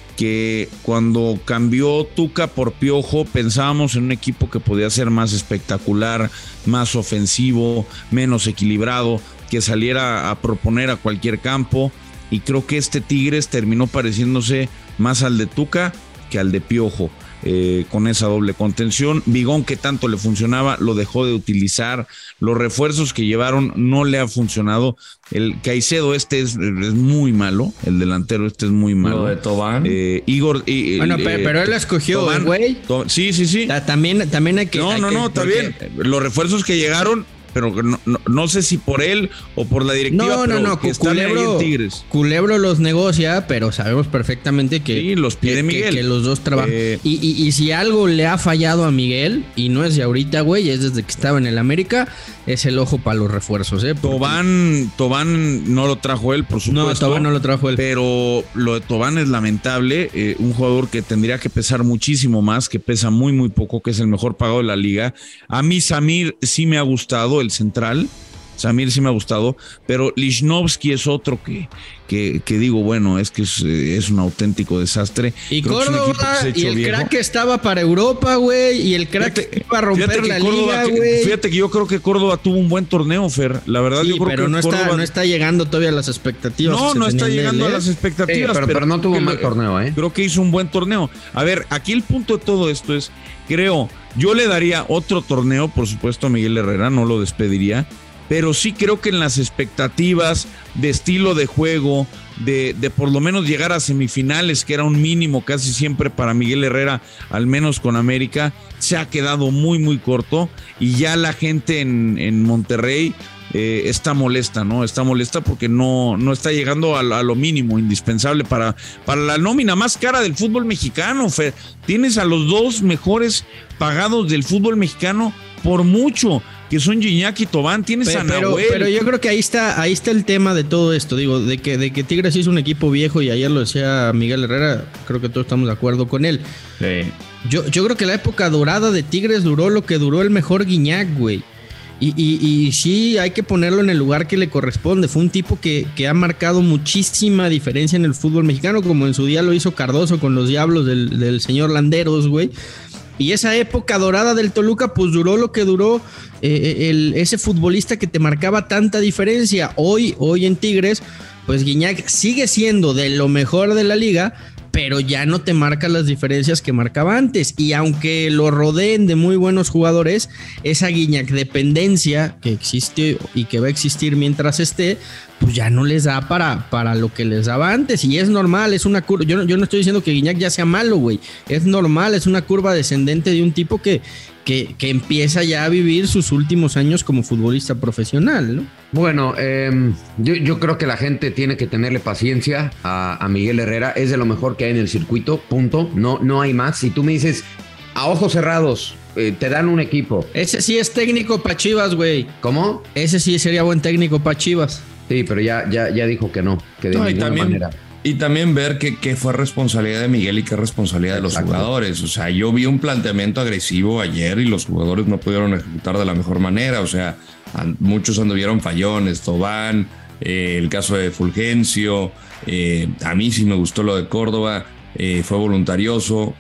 G: que cuando cambió Tuca por Piojo pensábamos en un equipo que podía ser más espectacular, más ofensivo, menos equilibrado, que saliera a proponer a cualquier campo, y creo que este Tigres terminó pareciéndose más al de Tuca que al de Piojo, eh, con esa doble contención. Vigón, que tanto le funcionaba, lo dejó de utilizar. Los refuerzos que llevaron no le ha funcionado. El Caicedo este es, es muy malo, el delantero este es muy malo.
E: Lo de Tobán.
G: Eh, Igor. Eh,
D: bueno, pero,
G: eh,
D: pero él la escogió, güey.
G: Sí, sí, sí.
D: También, también hay que.
G: No,
D: hay
G: no,
D: que,
G: no, está
D: porque...
G: bien. Los refuerzos que llegaron, pero no, no, no sé si por él o por la directiva.
D: No, no,
G: pero
D: no,
G: que están ahí en Tigres.
D: Culebro los negocia, pero sabemos perfectamente que,
G: sí, los pide
D: que,
G: Miguel.
D: Que, que los dos trabajan. Eh, y, y, y si algo le ha fallado a Miguel, y no es de ahorita, güey, es desde que estaba en el América, es el ojo para los refuerzos, ¿eh? Porque...
G: Tobán, Tobán no lo trajo él, por supuesto.
D: No, Tobán no lo trajo él.
G: Pero lo de Tobán es lamentable. Eh, un jugador que tendría que pesar muchísimo más, que pesa muy, muy poco, que es el mejor pagado de la liga. A mí Samir sí me ha gustado, el central. Samir sí me ha gustado, pero Lichnowsky es otro que, que, que digo, bueno, es que es, es un auténtico desastre.
D: Y
G: Creo
D: Córdoba,
G: es
D: y el
G: viejo.
D: crack estaba para Europa, güey, y el crack
G: fíjate,
D: iba a romper la
G: Córdoba,
D: liga, güey.
G: Fíjate que yo creo que Córdoba tuvo un buen torneo, Fer. La verdad,
D: sí,
G: yo creo
D: pero
G: que
D: no
G: Córdoba...
D: está, no está llegando todavía a las expectativas.
G: No, no está llegando
D: él, ¿eh?
G: a las expectativas.
B: Sí, pero, pero no tuvo un mal torneo, ¿eh?
G: Creo que hizo un buen torneo. A ver, aquí el punto de todo esto es, creo, yo le daría otro torneo, por supuesto, a Miguel Herrera, no lo despediría, pero sí creo que en las expectativas de estilo de juego, de, de por lo menos llegar a semifinales, que era un mínimo casi siempre para Miguel Herrera, al menos con América, se ha quedado muy, muy corto, y ya la gente en, en Monterrey eh, está molesta, ¿no? Está molesta porque no, no está llegando a, a lo mínimo indispensable para, para la nómina más cara del fútbol mexicano, Fer. Tienes a los dos mejores pagados del fútbol mexicano por mucho, que son Gignac y Tobán. Tienes
D: pero,
G: a Nahuel.
D: Pero, pero yo creo que ahí está, ahí está el tema de todo esto, digo, de que, de que Tigres es un equipo viejo, y ayer lo decía Miguel Herrera, creo que todos estamos de acuerdo con él.
E: Sí.
D: Yo, yo creo que la época dorada de Tigres duró lo que duró el mejor Gignac, güey. Y, y, y sí, hay que ponerlo en el lugar que le corresponde. Fue un tipo que, que ha marcado muchísima diferencia en el fútbol mexicano, como en su día lo hizo Cardoso con los Diablos del, del señor Landeros, güey. Y esa época dorada del Toluca, pues duró lo que duró eh, el, ese futbolista que te marcaba tanta diferencia. Hoy, hoy en Tigres, pues Gignac sigue siendo de lo mejor de la liga, pero ya no te marca las diferencias que marcaba antes. Y aunque lo rodeen de muy buenos jugadores, esa Gignac dependencia que existe y que va a existir mientras esté, pues ya no les da para, para lo que les daba antes. Y es normal, es una curva. Yo, yo no estoy diciendo que Gignac ya sea malo, güey. Es normal, es una curva descendente de un tipo que, que, que empieza ya a vivir sus últimos años como futbolista profesional, ¿no?
B: Bueno, eh, yo, yo creo que la gente tiene que tenerle paciencia a, a Miguel Herrera. Es de lo mejor que hay en el circuito, punto. No, no hay más. Si tú me dices, a ojos cerrados, eh, te dan un equipo.
D: Ese sí es técnico para Chivas, güey.
B: ¿Cómo?
D: Ese sí sería buen técnico para Chivas.
B: Sí, pero ya, ya, ya dijo que no, que de
E: no,
B: ninguna
E: y también,
B: manera.
E: Y también ver qué, qué fue responsabilidad de Miguel y qué responsabilidad Exacto. de los jugadores. O sea, yo vi un planteamiento agresivo ayer y los jugadores no pudieron ejecutar de la mejor manera. O sea, muchos anduvieron fallones, Tobán, eh, el caso de Fulgencio. Eh, a mí sí me gustó lo de Córdoba, eh, fue voluntarioso.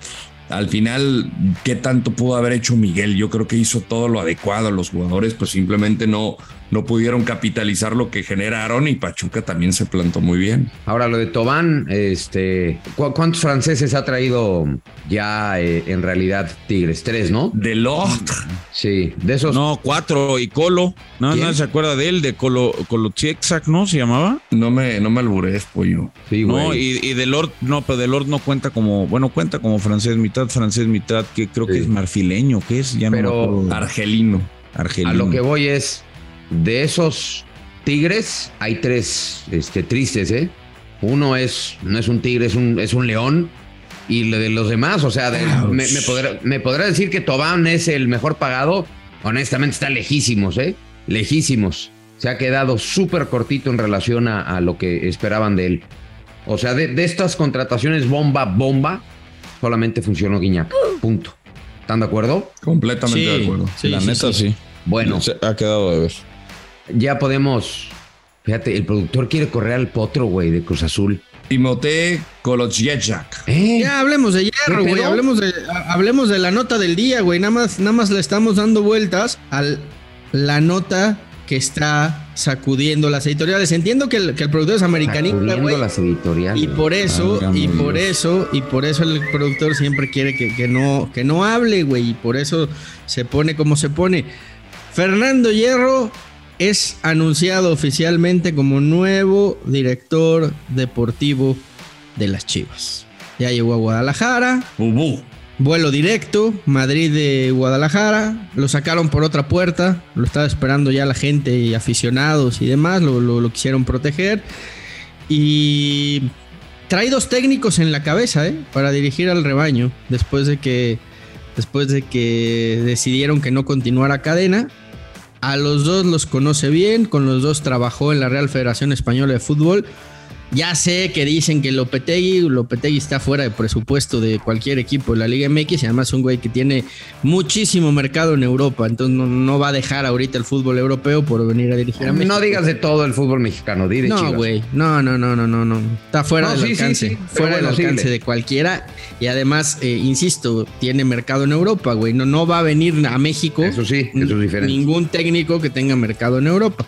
E: al final, ¿qué tanto pudo haber hecho Miguel? Yo creo que hizo todo lo adecuado. Los jugadores pues simplemente no, no pudieron capitalizar lo que generaron y Pachuca también se plantó muy bien.
B: Ahora, lo de Thauvin, este, ¿cu- ¿cuántos franceses ha traído ya eh, en realidad Tigres? Tres, ¿no?
E: Delort.
B: Sí, de esos.
G: No, cuatro. Y Colo. No,
B: ¿Quién?
G: nadie se acuerda de él, de Colo, Colochiexac, ¿no? ¿Se llamaba?
E: No me, no me albures, pollo.
B: Sí,
G: No,
B: güey.
G: y, y Delort, no, pero Delort no cuenta como, bueno, cuenta como francés, mitad francés, mitad, que creo
B: Sí.
G: que es marfileño, ¿qué es? Ya
B: Pero-
G: no me acuerdo.
E: Argelino.
G: Argelino.
B: A lo que voy es, de esos tigres, hay tres este, tristes, ¿eh? Uno es, no es un tigre, es un, es un león. Y lo de los demás, o sea, de- me, me, podrá, me podrá decir que Thauvin es el mejor pagado. Honestamente, está lejísimos, ¿eh? Lejísimos. Se ha quedado súper cortito en relación a, a lo que esperaban de él. O sea, de, de estas contrataciones bomba, bomba, solamente funcionó Guiñac. Punto. ¿Están de acuerdo?
E: Completamente
D: Sí,
E: de acuerdo.
D: sí,
G: La
D: sí,
G: neta,
D: sí.
G: sí.
B: Bueno,
G: Se ha quedado de ver.
B: ya podemos... Fíjate, el productor quiere correr al potro, güey, de Cruz Azul.
E: Timothée Kolodziejczak.
B: ¿Eh?
D: Ya hablemos de
B: ¿Qué
D: Hierro, güey.
B: pedo?
D: Hablemos de, ha- hablemos de la nota del día, güey. Nada más, nada más le estamos dando vueltas a la nota que está sacudiendo las editoriales. Entiendo que el, que el productor es americanista,
B: Sacudiendo
D: güey.
B: las editoriales.
D: Y por eso,
G: Válgame
D: y por
G: Dios.
D: eso, y por eso el productor siempre quiere que, que no, que no hable, güey. Y por eso se pone como se pone. Fernando Hierro es anunciado oficialmente como nuevo director deportivo de las Chivas. Ya llegó a Guadalajara.
E: Bubú.
D: Vuelo directo, Madrid de Guadalajara. Lo sacaron por otra puerta. Lo estaba esperando ya la gente y aficionados y demás. Lo, lo, lo quisieron proteger. Y trae dos técnicos en la cabeza, ¿eh? Para dirigir al rebaño. Después de que, después de que decidieron que no continuara Cadena. A los dos los conoce bien. Con los dos trabajó en la Real Federación Española de Fútbol. Ya sé que dicen que Lopetegui, Lopetegui está fuera de presupuesto de cualquier equipo de la Liga M X y además es un güey que tiene muchísimo mercado en Europa, entonces no, no va a dejar ahorita el fútbol europeo por venir a dirigir a México.
B: No digas de todo el fútbol mexicano, di de
D: No,
B: Chivas.
D: güey, no, no, no, no, no, no, está fuera
B: No,
D: del
B: sí, sí,
D: alcance,
B: sí, pero
D: fuera
B: bueno,
D: del alcance
B: síguele.
D: de cualquiera y además, eh, insisto, tiene mercado en Europa, güey, no, no va a venir a México.
B: Eso sí, eso es diferente.
D: Ningún técnico que tenga mercado en Europa.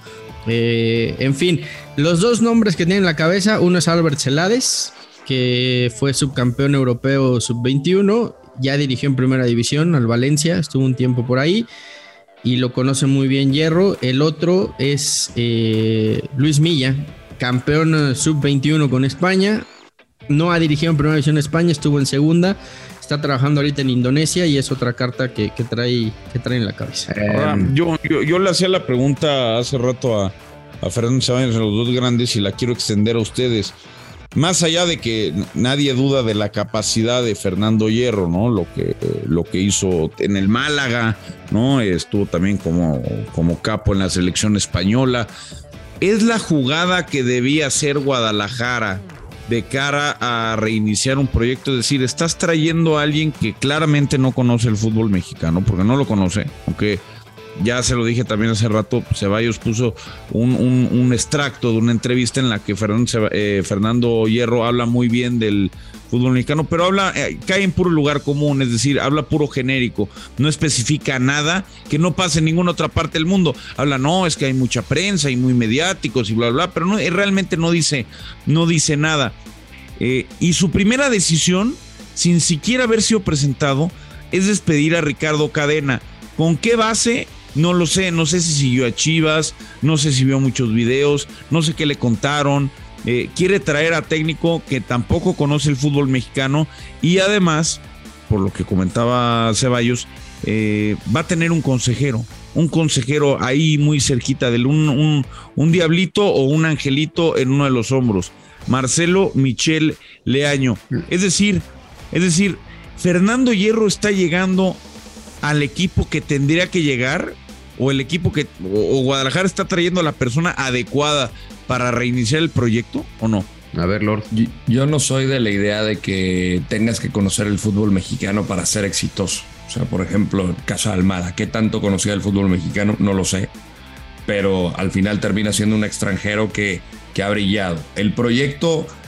D: Eh, en fin, los dos nombres que tiene en la cabeza, uno es Albert Celades, que fue subcampeón europeo sub veintiuno, ya dirigió en primera división al Valencia, estuvo un tiempo por ahí y lo conoce muy bien Hierro. El otro es eh, Luis Milla, campeón sub veintiuno con España, no ha dirigido en primera división en España, estuvo en segunda. Está trabajando ahorita en Indonesia y es otra carta que, que, trae, que trae en la cabeza.
G: Ahora,
B: Eh,
G: yo, yo, yo le hacía la pregunta hace rato a, a Fernando Ceballos en los dos grandes y la quiero extender a ustedes. Más allá de que nadie duda de la capacidad de Fernando Hierro, ¿no? Lo que, lo que hizo en el Málaga, ¿no? Estuvo también como, como capo en la selección española. Es la jugada que debía hacer Guadalajara de cara a reiniciar un proyecto, es decir, estás trayendo a alguien que claramente no conoce el fútbol mexicano, porque no lo conoce, aunque ya se lo dije también hace rato, Ceballos puso un, un, un extracto de una entrevista en la que Fernando, eh, Fernando Hierro habla muy bien del fútbol mexicano, pero habla, eh, cae en puro lugar común, es decir, habla puro genérico, no especifica nada que no pase en ninguna otra parte del mundo. Habla, no, es que hay mucha prensa y muy mediáticos y bla, bla, bla, pero no, eh, realmente no dice, no dice nada. Eh, y su primera decisión, sin siquiera haber sido presentado, es despedir a Ricardo Cadena. ¿Con qué base? No lo sé, no sé si siguió a Chivas, no sé si vio muchos videos, no sé qué le contaron. Eh, quiere traer a técnico que tampoco conoce el fútbol mexicano y además, por lo que comentaba Ceballos, eh, va a tener un consejero, un consejero ahí muy cerquita de él, un, un, un diablito o un angelito en uno de los hombros, Marcelo Michel Leaño. Es decir, es decir, Fernando Hierro está llegando al equipo que tendría que llegar, o el equipo que, o, o Guadalajara está trayendo a la persona adecuada para reiniciar el proyecto, ¿o no?
B: A ver, Lord.
E: Yo, yo no soy de la idea de que tengas que conocer el fútbol mexicano para ser exitoso. O sea, por ejemplo, el caso de Almada, ¿qué tanto conocía el fútbol mexicano? No lo sé. Pero al final termina siendo un extranjero que, que ha brillado. El proyecto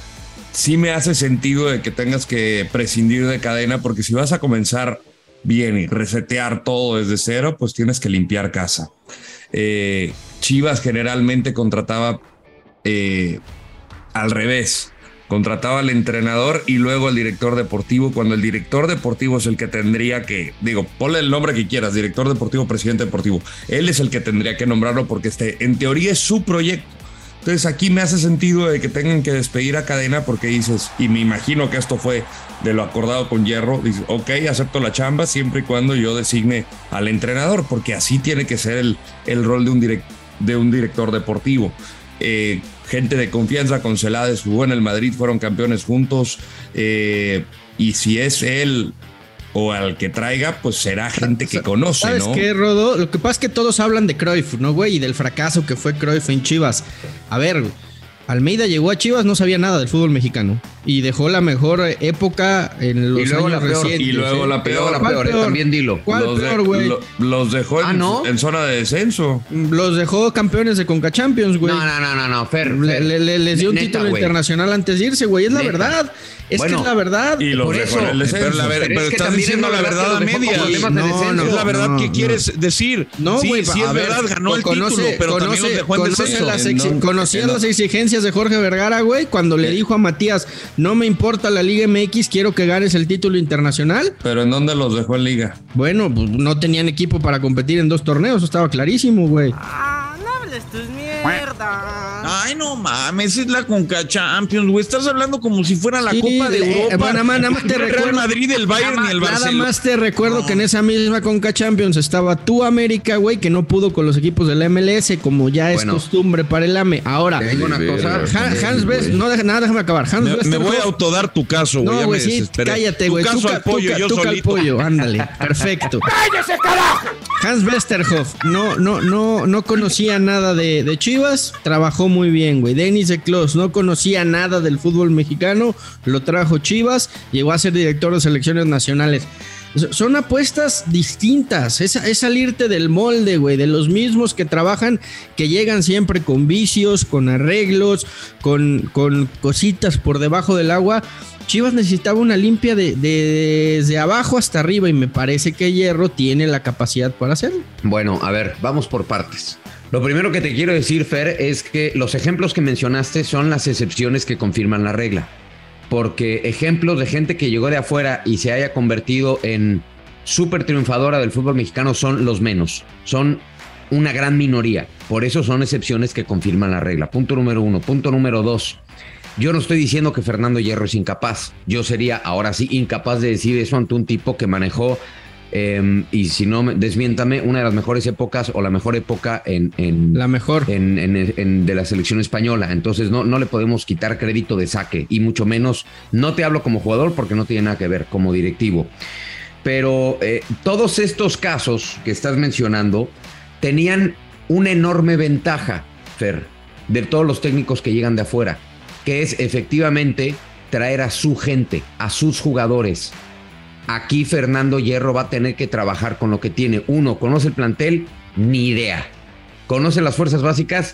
E: sí me hace sentido de que tengas que prescindir de Cadena, porque si vas a comenzar bien y resetear todo desde cero, pues tienes que limpiar casa. Eh, Chivas generalmente contrataba eh, al revés, contrataba al entrenador y luego al director deportivo, cuando el director deportivo es el que tendría que, digo, ponle el nombre que quieras, director deportivo, presidente deportivo, él es el que tendría que nombrarlo porque este, en teoría es su proyecto. Entonces aquí me hace sentido de que tengan que despedir a Cadena porque dices, y me imagino que esto fue de lo acordado con Hierro, dices, ok, acepto la chamba siempre y cuando yo designe al entrenador, porque así tiene que ser el, el rol de un, direct, de un director deportivo. Eh, gente de confianza con Celades, jugó en el Madrid, fueron campeones juntos, eh, y si es él o al que traiga, pues será gente que conoce,
D: ¿Sabes
E: ¿no?
D: qué, Rodo? Lo que pasa es que todos hablan de Cruyff, ¿no, güey? Y del fracaso que fue Cruyff en Chivas. A ver, Almeida llegó a Chivas, no sabía nada del fútbol mexicano y dejó la mejor época en los
B: y luego
D: años
B: la peor,
D: recientes.
E: Y luego
D: ¿eh?
E: la peor.
B: La peor,
D: peor?
B: también dilo.
D: ¿Cuál
E: los
D: peor, güey?
E: Lo, los dejó
B: ah,
E: en,
B: ¿no?
E: en zona de descenso.
D: Los dejó campeones de Conca Champions, güey.
B: No, no, no, no, no, Fer.
D: Le,
B: Fer.
D: le, le, les dio un
B: Neta,
D: título
B: güey.
D: internacional antes de irse, güey. Es la
B: Neta.
D: verdad. Es
B: Bueno,
D: que es la verdad.
E: Y los
B: Por
E: dejó
B: eso,
E: en el descenso.
G: Pero, la ver-
B: Pero
G: pero
B: es que
G: estás
B: también
G: diciendo
B: es
G: la
B: verdad
G: verdad a
B: que los dejó
G: medias.
B: con problemas de
D: No,
B: descenso.
D: no,
G: Es la verdad
D: no,
G: que
D: no.
G: quieres decir.
D: No,
G: sí,
D: güey,
G: sí
D: a
G: es
D: ver,
G: verdad, ganó el
D: conoce-
G: título, pero también
D: conoce-
G: los dejó en
D: conoce
G: descenso.
D: las ex-
E: No,
D: conocía
E: no.
D: las exigencias de Jorge Vergara, güey, cuando le dijo a Matías, no me importa la Liga M X, quiero que ganes el título internacional.
E: Pero ¿en dónde los dejó en liga?
D: Bueno, pues no tenían equipo para competir en dos torneos, eso estaba clarísimo, güey.
F: Ah, no hables tus mierdas.
G: Ay, no mames, es la Conca Champions, güey. Estás hablando como si fuera la
D: Sí,
G: Copa de
D: eh,
G: Europa.
D: bueno, nada más- nada más te
G: el Real
D: recuerdo-
G: Madrid, el Bayern
D: Nada
G: y el
D: más-
G: Barcelona.
D: Nada más te recuerdo que en esa misma Conca Champions estaba tu América, güey, que no pudo con los equipos del M L S, como ya es
B: Bueno.
D: costumbre para el A M E. Ahora,
B: Te digo una cosa.
D: Han- Hans Best, no, deja- nada, déjame acabar. Hans
G: Me, me
D: Westerhoff-
G: voy a autodar tu caso, güey.
D: No,
G: ya
D: güey,
G: me
D: sí,
G: desesperé.
D: cállate,
G: Tu
D: güey.
G: caso
D: Tú
G: al
D: ca-
G: pollo,
D: tú ca-
G: yo
D: tú ca- al
G: solito.
D: pollo, ándale, perfecto.
F: ¡Cállese, carajo!
D: Hans Westerhoff no, no, no, no conocía nada de, de Chivas, trabajó muy bien, güey. Denis de Clos no conocía nada del fútbol mexicano, lo trajo Chivas, llegó a ser director de selecciones nacionales. Son apuestas distintas, es, es salirte del molde, güey, de los mismos que trabajan, que llegan siempre con vicios, con arreglos, con, con cositas por debajo del agua. Chivas necesitaba una limpia de, de- desde abajo hasta arriba y me parece que Hierro tiene la capacidad para hacerlo.
B: Bueno, a ver, vamos por partes. Lo primero que te quiero decir, Fer, es que los ejemplos que mencionaste son las excepciones que confirman la regla. Porque ejemplos de gente que llegó de afuera y se haya convertido en súper triunfadora del fútbol mexicano son los menos. Son una gran minoría. Por eso son excepciones que confirman la regla. Punto número uno. Punto número dos. Yo no estoy diciendo que Fernando Hierro es incapaz. Yo sería, ahora sí, incapaz de decir eso ante un tipo que manejó, eh, y si no, desmiéntame, una de las mejores épocas o la mejor época en... en
D: La mejor.
B: En, en, en, de la selección española. Entonces no, no le podemos quitar crédito de saque. Y mucho menos, no te hablo como jugador porque no tiene nada que ver, como directivo. Pero eh, todos estos casos que estás mencionando tenían una enorme ventaja, Fer, de todos los técnicos que llegan de afuera, que es efectivamente traer a su gente, a sus jugadores. Aquí Fernando Hierro va a tener que trabajar con lo que tiene. Uno, ¿conoce el plantel? Ni idea. ¿Conoce las fuerzas básicas?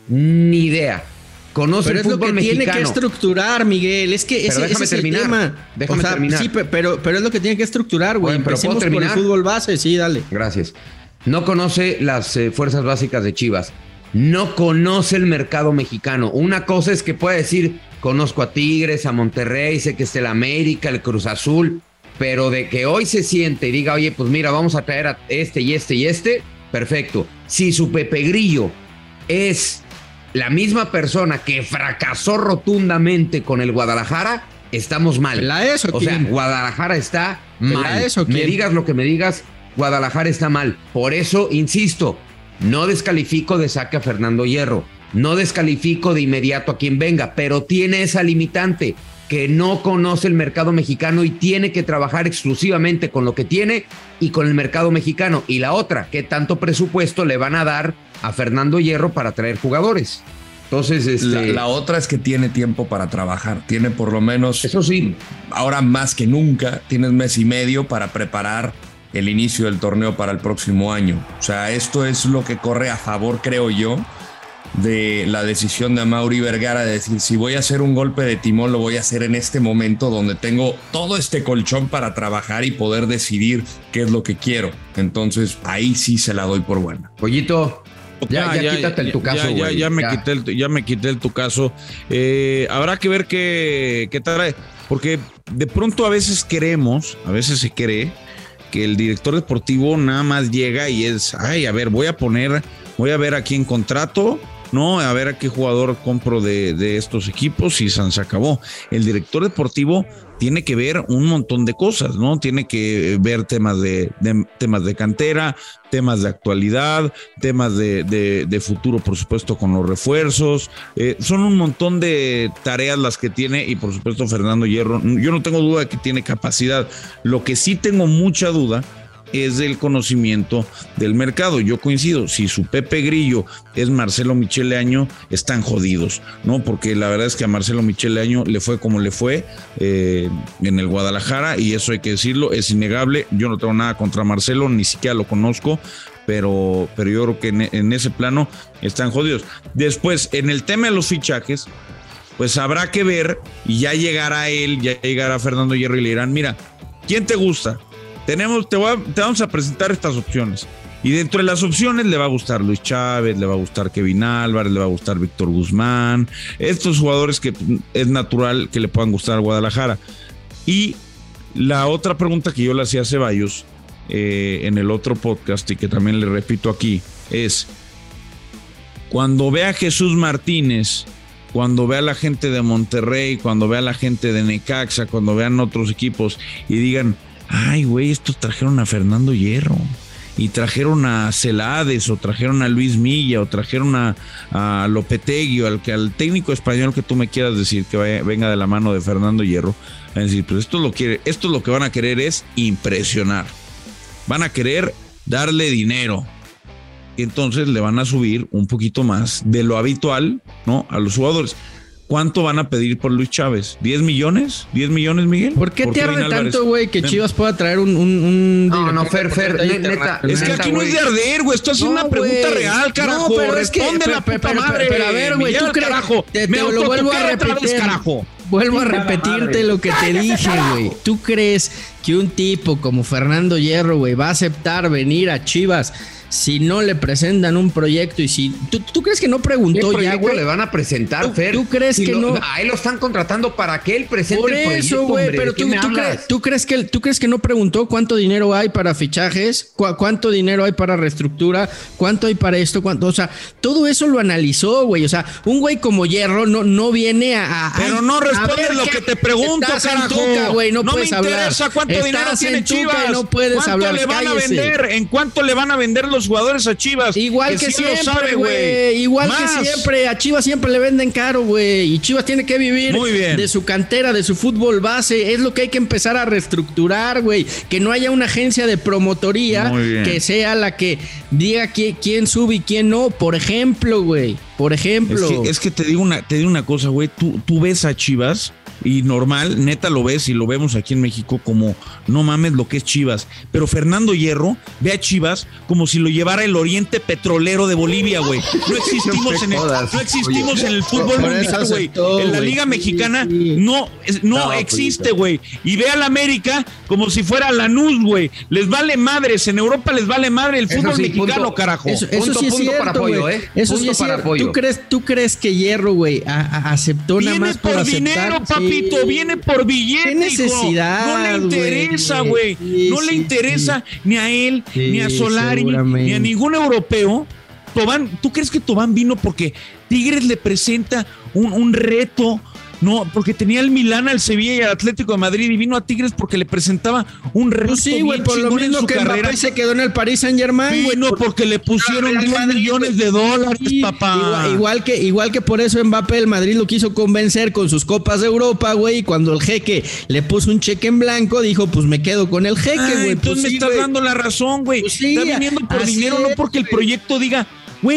B: Ni idea. ¿Conoce
D: Pero
B: el
D: es lo
B: fútbol
D: que
B: mexicano?
D: tiene que estructurar, Miguel. Es que
B: Pero
D: ese,
B: déjame
D: ese es
B: terminar,
D: el tema.
B: déjame
D: O sea,
B: terminar.
D: Sí, pe- pero, pero es lo que tiene que estructurar, güey.
B: Bueno, pero ¿puedo
D: Empecemos por el
B: terminar?
D: fútbol base. Sí, dale.
B: Gracias. No conoce las eh, fuerzas básicas de Chivas. No conoce el mercado mexicano. Una cosa es que pueda decir, conozco a Tigres, a Monterrey, sé que es el América, el Cruz Azul, pero de que hoy se siente y diga, oye, pues mira, vamos a traer a este y este y este, perfecto. Si su Pepe Grillo es la misma persona que fracasó rotundamente con el Guadalajara, estamos mal.
D: ¿La es o
B: O sea,
D: quién?
B: Guadalajara está
D: ¿La
B: mal.
D: es o
B: Me
D: quién?
B: digas lo que me digas, Guadalajara está mal. Por eso, insisto, no descalifico de saque a Fernando Hierro. No descalifico de inmediato a quien venga, pero tiene esa limitante que no conoce el mercado mexicano y tiene que trabajar exclusivamente con lo que tiene y con el mercado mexicano. Y la otra, ¿qué tanto presupuesto le van a dar a Fernando Hierro para traer jugadores? Entonces, este...
E: La, la otra es que tiene tiempo para trabajar. Tiene por lo menos...
B: Eso sí.
E: Ahora más que nunca, tienes mes y medio para preparar el inicio del torneo para el próximo año. O sea, esto es lo que corre a favor, creo yo, de la decisión de Amaury Vergara de decir, si voy a hacer un golpe de timón, lo voy a hacer en este momento donde tengo todo este colchón para trabajar y poder decidir qué es lo que quiero. Entonces, ahí sí se la doy por buena.
B: Pollito, ya, ya, ya quítate el tu caso,
G: ya, ya,
B: güey.
G: Ya, me
B: ya.
G: quité el, ya me quité el tu caso. Eh, habrá que ver qué, qué trae, porque de pronto a veces queremos, a veces se cree que el director deportivo nada más llega y es, ay, a ver, voy a poner, voy a ver a quién contrato, no, a ver a qué jugador compro de, de estos equipos y se acabó. El director deportivo tiene que ver un montón de cosas, ¿no? Tiene que ver temas de, de temas de cantera, temas de actualidad, temas de, de, de futuro, por supuesto, con los refuerzos. Eh, son un montón de tareas las que tiene y, por supuesto, Fernando Hierro. Yo no tengo duda de que tiene capacidad. Lo que sí tengo mucha duda es del conocimiento del mercado. Yo coincido, si su Pepe Grillo es Marcelo Michele Año, están jodidos, ¿no? Porque la verdad es que a Marcelo Michele Año le fue como le fue eh, en el Guadalajara, y eso hay que decirlo, es innegable. Yo no tengo nada contra Marcelo, ni siquiera lo conozco, pero, pero yo creo que en, en ese plano están jodidos. Después, en el tema de los fichajes, pues habrá que ver, y ya llegará él, ya llegará Fernando Hierro y le dirán, mira, ¿quién te gusta? Tenemos, te, voy a, te vamos a presentar estas opciones. Y dentro de las opciones le va a gustar Luis Chávez, le va a gustar Kevin Álvarez, le va a gustar Víctor Guzmán. Estos jugadores que es natural que le puedan gustar a Guadalajara. Y la otra pregunta que yo le hacía a Ceballos eh, en el otro podcast y que también le repito aquí es: cuando vea a Jesús Martínez, cuando vea a la gente de Monterrey, cuando vea a la gente de Necaxa, cuando vean otros equipos y digan, ay, güey, estos trajeron a Fernando Hierro y trajeron a Celades o trajeron a Luis Milla o trajeron a, a Lopetegui o al, al técnico español que tú me quieras decir que vaya, venga de la mano de Fernando Hierro, van a decir, pues esto lo quiere, esto lo que van a querer es impresionar, van a querer darle dinero y entonces le van a subir un poquito más de lo habitual, ¿no? A los jugadores. ¿Cuánto van a pedir por Luis Chávez? ¿diez millones? ¿diez millones, Miguel?
D: ¿Por qué
G: ¿Por
D: te arde tanto, güey, que Chivas pueda traer un... un, un
B: no, no, Fer, Fer, neta.
G: Es que aquí no es de arder, güey. Esto es no, una pregunta wey. real, carajo. No, pero es que... Responde la puta
D: pero,
G: madre.
D: Pero, pero a ver, güey, tú crees...
G: Carajo.
D: Te, te lo vuelvo a repetir, carajo. Vuelvo a repetirte lo que te dije, güey. ¿Tú crees que un tipo como Fernando Hierro, güey, va a aceptar venir a Chivas si no le presentan un proyecto? Y si ¿tú, tú crees que no preguntó ya, güey?
B: Le van a presentar,
D: ¿Tú,
B: Fer.
D: ¿Tú crees
B: si
D: que
B: lo,
D: no?
B: A él lo están contratando para que él presente
D: Por
B: el proyecto.
D: eso, güey, pero tú, tú, crees, ¿tú, crees que, ¿tú crees que no preguntó cuánto dinero hay para fichajes? ¿Cu- ¿Cuánto dinero hay para reestructura? ¿Cuánto hay para esto? ¿Cuánto? O sea, todo eso lo analizó, güey. O sea, un güey como Hierro no, no viene a... a
G: pero no respondes lo que te pregunto, carajo.
D: Tuca, güey, no,
G: no
D: puedes
G: me interesa
D: hablar.
G: cuánto
D: Estás
G: dinero tiene Chivas.
D: No puedes
G: ¿Cuánto
D: hablar?
G: le van
D: Cállese.
G: a vender? ¿En cuánto le van a vender los jugadores a Chivas?
D: Igual que, que sí siempre, güey. Igual Más. que siempre. A Chivas siempre le venden caro, güey. Y Chivas tiene que vivir de su cantera, de su fútbol base. Es lo que hay que empezar a reestructurar, güey. Que no haya una agencia de promotoría que sea la que diga quién, quién sube y quién no. Por ejemplo, güey. Por ejemplo.
G: Es que, es que te digo una, te digo una cosa, güey. Tú, tú ves a Chivas y normal, neta lo ves y lo vemos aquí en México como no mames lo que es Chivas, pero Fernando Hierro ve a Chivas como si lo llevara el Oriente Petrolero de Bolivia, güey. No existimos, en el, no existimos en el fútbol mundial, güey. En la Liga Mexicana no, no existe, güey. Y ve al América como si fuera Lanús, güey. Les vale madres, en Europa les vale madre el fútbol sí, mexicano, punto, carajo.
D: Eso, eso
B: punto,
D: sí es
B: punto
D: cierto,
B: para apoyo, ¿eh?
D: Eso
B: punto
D: sí es
B: para
D: cierto.
B: Apoyo.
D: ¿Tú crees, ¿Tú crees que Hierro, güey, a, a aceptó
G: viene
D: nada más por, por
G: dinero,
D: aceptar?
G: Papito, sí. Viene por billete,
D: ¿Qué necesidad,
G: hijo. No le interesa, güey.
D: Sí,
G: no
D: sí,
G: le interesa
D: sí.
G: ni a él,
D: sí,
G: ni a Solari, ni a ningún europeo. Tobán, ¿tú crees que Tobán vino porque Tigres le presenta un, un reto? No, porque tenía el Milán, al Sevilla y al Atlético de Madrid y vino a Tigres porque le presentaba un reto pues sí, güey,
D: por lo mismo que Mbappé se quedó en el Paris Saint-Germain, güey.
G: No, porque le pusieron diez millones de dólares, sí, papá.
D: Igual, igual que igual que por eso Mbappé el Madrid lo quiso convencer con sus copas de Europa, güey, y cuando el jeque le puso un cheque en blanco, dijo, pues me quedo con el jeque, güey.
G: Entonces pues me sí, estás wey. dando la razón, güey. Pues sí, está viniendo por dinero, no porque wey. el proyecto diga, güey,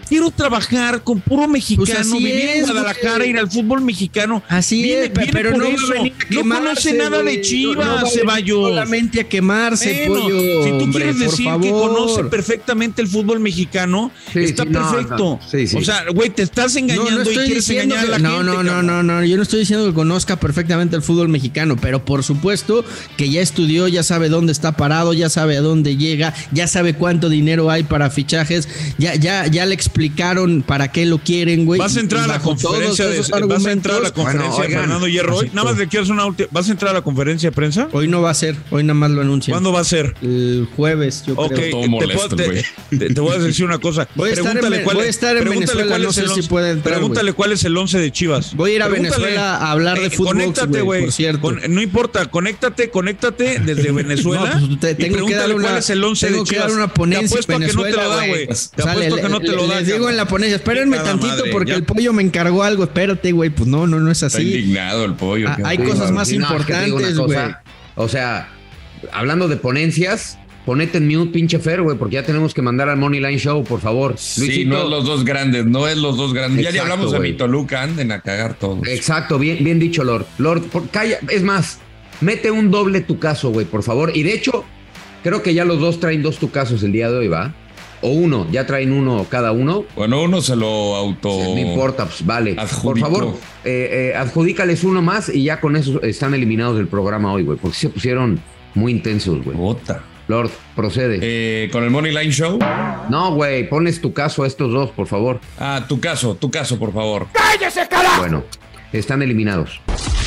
G: quiero trabajar con puro mexicano,
D: Pues así
G: vivir en
D: es,
G: Guadalajara,
D: güey.
G: ir al fútbol mexicano.
D: Así
G: Viene-
D: es,
G: viene
D: pero
G: por
D: no va
G: eso.
D: a venir a
G: No
D: quemarse,
G: conoce nada
D: güey.
G: de Chivas,
D: No va a venir
G: Ceballos.
D: solamente a quemarse,
G: Bueno,
D: pollo.
G: si tú
D: hombre,
G: quieres
D: por
G: decir
D: favor.
G: que conoce perfectamente el fútbol mexicano,
B: Sí,
G: está
B: sí, no,
G: perfecto.
B: no. Sí, sí.
G: O sea, güey, te estás engañando
D: No, no
G: y
D: estoy
G: quieres
D: diciendo
G: engañar a
D: que-
G: la
D: no,
G: gente.
D: no, no,
G: cabrón.
D: no, no, yo no estoy diciendo que conozca perfectamente el fútbol mexicano, pero por supuesto que ya estudió, ya sabe dónde está parado, ya sabe a dónde llega, ya sabe cuánto dinero hay para fichajes, ya, ya, ya le explicaron para qué lo quieren, güey.
G: Vas a entrar
D: y
G: a la
D: bajo
G: conferencia
D: todos
G: de,
D: esos
G: vas a entrar a la
D: argumentos-
G: conferencia
B: Bueno,
G: de
B: oigan,
G: Fernando Hierro hoy.
D: así
G: Nada más le quiero hacer una última. ¿Vas a entrar a la conferencia de prensa?
D: Hoy no va a ser, hoy nada más lo anuncian.
G: ¿Cuándo va a ser?
D: El jueves, yo
G: Ok,
D: creo.
E: Todo
G: te,
E: molesto,
G: puedo- te-
E: güey.
G: te- te voy a decir una cosa.
D: Voy a estar
G: Pregúntale
D: en-
G: cuál
D: voy a
G: es-
D: estar en
G: pregúntale
D: Venezuela,
G: cuál
D: no
G: es
D: sé
G: el
D: si
G: once-
D: puede entrar,
G: Pregúntale
D: güey.
G: cuál es el once de Chivas.
D: Voy a ir a
G: Pregúntale.
D: Venezuela a hablar de fútbol,
G: Conéctate,
D: güey,
G: güey.
D: por cierto.
G: Con- No importa, conéctate, conéctate desde Venezuela.
D: No, pues te-
G: y
D: tengo que
G: pregúntale
D: dar una,
G: cuál es el once de
D: tengo que
G: Chivas.
D: dar una ponencia
G: Te apuesto
D: en
G: a que no te
D: Venezuela,
G: lo da,
D: güey.
G: güey. Te
D: O sea,
G: apuesto
D: le-
G: a que no te lo da.
D: Les digo
G: cabrón.
D: en la ponencia, espérenme
G: Chingada
D: tantito
G: madre,
D: porque
G: ya.
D: el pollo me encargó algo, espérate, güey. Pues no, no, no es
E: Está
D: así.
E: indignado el pollo.
D: Ah,
E: qué
D: hay
E: horror.
D: cosas más
B: Sí, no, es que te digo una
D: importantes, güey.
B: cosa, O sea, hablando de ponencias, ponete en mute, pinche Fer, güey, porque ya tenemos que mandar al Money Line Show, por favor.
E: Sí, no es los dos grandes, no es los dos grandes. ya ni
B: Exacto,
E: hablamos de
B: güey.
E: mi Toluca, anden a cagar todos.
B: Exacto, bien, bien dicho, Lord. Lord, por- calla, es más, mete un doble tu caso, güey, por favor. Y de hecho, creo que ya los dos traen dos tu casos el día de hoy, ¿va? O uno, ya traen uno cada uno.
E: Bueno, uno se lo auto...
B: No importa, pues vale.
E: Adjudicó.
B: Por favor, eh, eh, adjudícales uno más y ya con eso están eliminados del programa hoy, güey, porque se pusieron muy intensos, güey.
E: Bota.
B: Lord, procede.
E: Eh, ¿Con el Money Line Show?
B: No, güey, ponles tu caso a estos dos, por favor.
E: Ah, tu caso, tu caso, por favor.
H: ¡Cállese, carajo!
B: Bueno, están eliminados.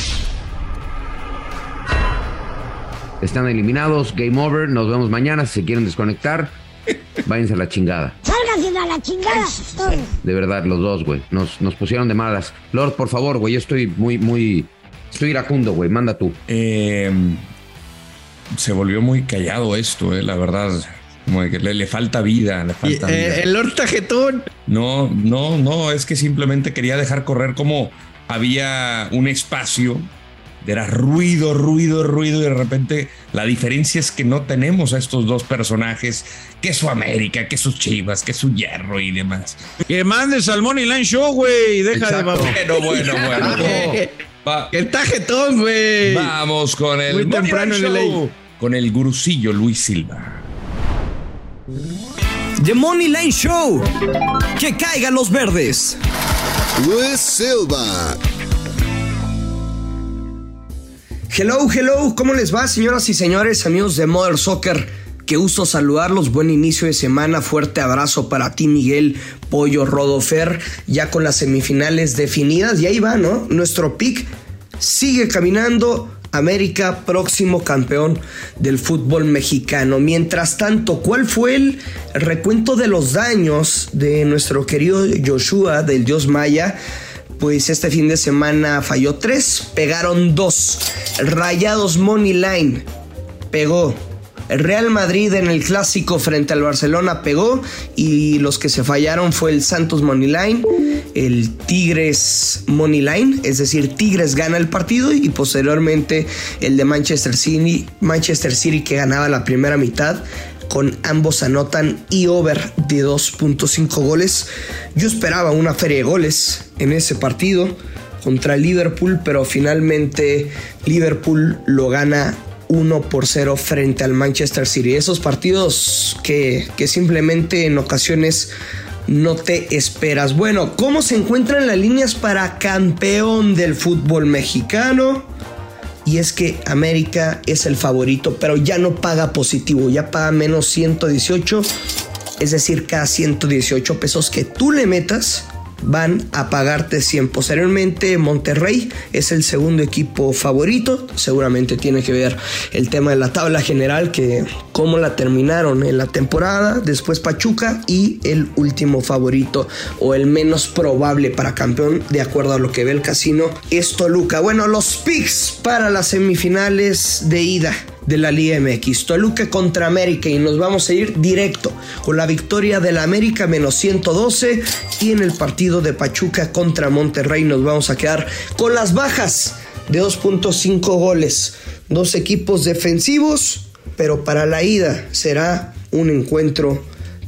B: Están eliminados, game over, nos vemos mañana. Si se quieren desconectar, váyanse a la chingada.
L: Sálganse a la chingada todos.
B: De verdad, los dos, güey. Nos, nos pusieron de malas. Lord, por favor, güey, yo estoy muy, muy... Estoy iracundo, güey, manda tú.
E: Eh, se volvió muy callado esto, eh, la verdad. Como que le, le falta vida, le
D: Y,
E: falta
D: eh,
E: vida.
D: el Lord Tajetón.
E: No, no, no, es que simplemente quería dejar correr como había un espacio. Era ruido, ruido, ruido y de repente la diferencia es que no tenemos a estos dos personajes, que su América, que sus Chivas, que su Hierro y demás.
G: Que mandes al Money Line Show, güey. Deja
B: Exacto.
G: de...
E: Bueno, bueno, bueno. Va-
D: El Tajetón, güey.
E: vamos con el
D: Muy
E: Money
D: temprano
E: Line
D: en el
E: Show, con el gurusillo Luis Silva.
M: The Money Line Show. Que caigan los verdes.
C: Luis Silva.
N: Hello, hello, ¿cómo les va, señoras y señores, amigos de Mother Soccer? Qué gusto saludarlos, buen inicio de semana, fuerte abrazo para ti, Miguel, Pollo, Rodofer, ya con las semifinales definidas, y ahí va, ¿no? Nuestro pick sigue caminando, América, próximo campeón del fútbol mexicano. Mientras tanto, ¿cuál fue el recuento de los daños de nuestro querido Joshua, del dios maya? Pues este fin de semana falló tres, pegaron dos. Rayados Money Line pegó. El Real Madrid en el clásico frente al Barcelona pegó. Y los que se fallaron fue el Santos Money Line, el Tigres Money Line, es decir, Tigres gana el partido. Y posteriormente el de Manchester City, Manchester City que ganaba la primera mitad. Con ambos anotan y over de dos punto cinco goles. Yo esperaba una feria de goles en ese partido contra el Liverpool, pero finalmente Liverpool lo gana uno por cero frente al Manchester City. Esos partidos que, que simplemente en ocasiones no te esperas. Bueno, ¿cómo se encuentran las líneas para campeón del fútbol mexicano? Y es que América es el favorito, pero ya no paga positivo, ya paga menos ciento dieciocho, es decir, cada ciento dieciocho pesos que tú le metas van a pagarte cien. Posteriormente Monterrey es el segundo equipo favorito, seguramente tiene que ver el tema de la tabla general, que cómo la terminaron en la temporada, después Pachuca y el último favorito o el menos probable para campeón de acuerdo a lo que ve el casino es Toluca. Bueno, los picks para las semifinales de ida de la Liga M X, Toluca contra América, y nos vamos a ir directo con la victoria de la América menos ciento doce, y en el partido de Pachuca contra Monterrey nos vamos a quedar con las bajas de dos punto cinco goles, dos equipos defensivos, pero para la ida será un encuentro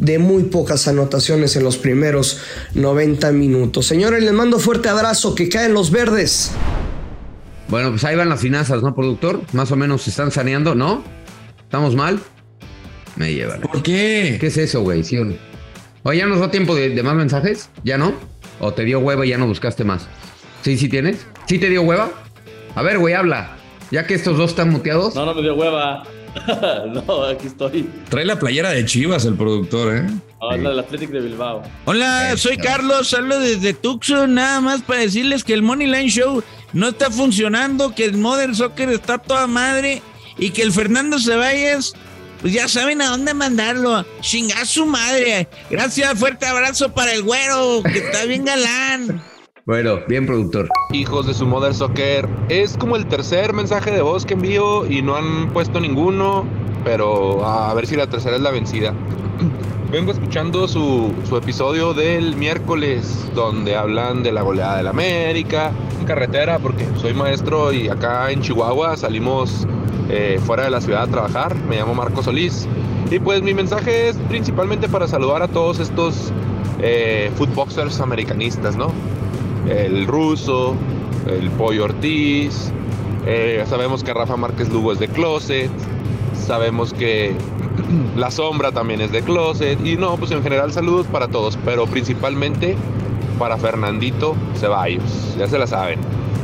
N: de muy pocas anotaciones en los primeros noventa minutos. Señores, les mando fuerte abrazo, que caen los verdes.
B: Bueno, pues ahí van las finanzas, ¿no, productor? Más o menos se están saneando, ¿no? ¿Estamos mal? Me llevan.
E: ¿Por qué?
B: ¿Qué es eso, güey? ¿Sí o no? Oye, ¿ya nos dio tiempo de, de más mensajes? ¿Ya no? ¿O te dio hueva y ya no buscaste más? ¿Sí, sí tienes? ¿Sí te dio hueva? A ver, güey, habla. Ya que estos dos están muteados.
O: No, no me dio hueva. No, aquí estoy.
E: Trae la playera de Chivas el productor, ¿eh?
O: Oh, sí. La del Athletic de Bilbao.
G: Hola, soy Carlos, hablo desde Tucson, nada más para decirles que el Moneyline Show no está funcionando, que el Modern Soccer está toda madre y que el Fernando Ceballos, pues ya saben a dónde mandarlo. Chinga su madre. Gracias, fuerte abrazo para el güero, que está bien galán.
B: Bueno, bien, productor.
P: Hijos de su Mother Soccer, es como el tercer mensaje de voz que envío y no han puesto ninguno, pero a ver si la tercera es la vencida. Vengo escuchando su, su episodio del miércoles, donde hablan de la goleada del América, en carretera, porque soy maestro y acá en Chihuahua salimos eh, fuera de la ciudad a trabajar. Me llamo Marco Solís y pues mi mensaje es principalmente para saludar a todos estos eh, footboxers americanistas, ¿no? El Ruso, el Pollo Ortiz, eh, sabemos que Rafa Márquez Lugo es de closet, sabemos que La Sombra también es de closet, y no, pues en general saludos para todos, pero principalmente para Fernandito Ceballos, ya se la saben.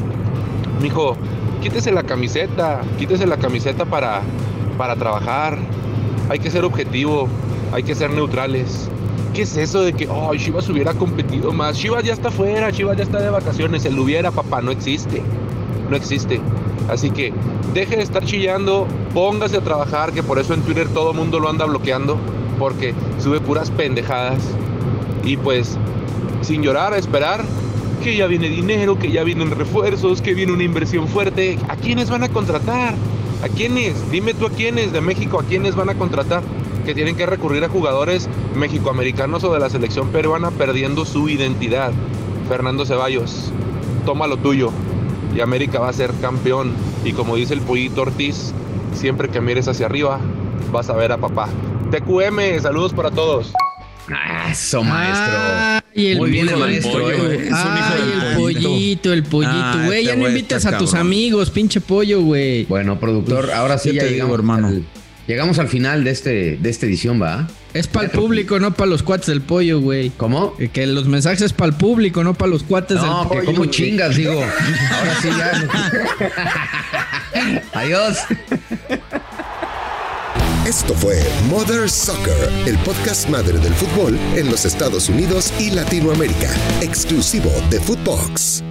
P: Mijo, quítese la camiseta, quítese la camiseta para, para trabajar, hay que ser objetivo, hay que ser neutrales. ¿Qué es eso de que, oh, Chivas hubiera competido más? Chivas ya está fuera, Chivas ya está de vacaciones. El hubiera, papá, no existe. No existe. Así que deje de estar chillando, póngase a trabajar, que por eso en Twitter todo el mundo lo anda bloqueando, porque sube puras pendejadas. Y pues, sin llorar, a esperar que ya viene dinero, que ya vienen refuerzos, que viene una inversión fuerte. ¿A quiénes van a contratar? ¿A quiénes? Dime tú a quiénes de México, ¿a quiénes van a contratar? Que tienen que recurrir a jugadores mexicoamericanos o de la selección peruana perdiendo su identidad. Fernando Ceballos, toma lo tuyo y América va a ser campeón. Y como dice el Pollito Ortiz, siempre que mires hacia arriba vas a ver a papá. T Q M, saludos para todos.
B: Ah, eso, maestro.
D: Ay, el
B: Muy bien, el
D: pollo,
B: maestro.
D: pollo,
B: eh.
D: Ay, el pollito, el pollito, güey.
B: Ah,
D: ya no
B: este
D: invitas
B: güey
D: a
B: está
D: tus
B: cabrón.
D: amigos, pinche pollo, güey.
B: Bueno, productor, ahora sí
G: ¿Qué
B: ya
G: te
B: llegamos,
G: digo, hermano?
B: al, llegamos al final de este de esta edición, ¿va?
D: Es para el público, no para los cuates del pollo, güey.
B: ¿Cómo?
D: Eh, Que los mensajes es para el público, no para los cuates del
B: No,
D: pollo.
B: que como
D: güey.
B: chingas, digo. Ahora sí ya. Adiós.
C: Esto fue Mother Soccer, el podcast madre del fútbol en los Estados Unidos y Latinoamérica, exclusivo de Footbox.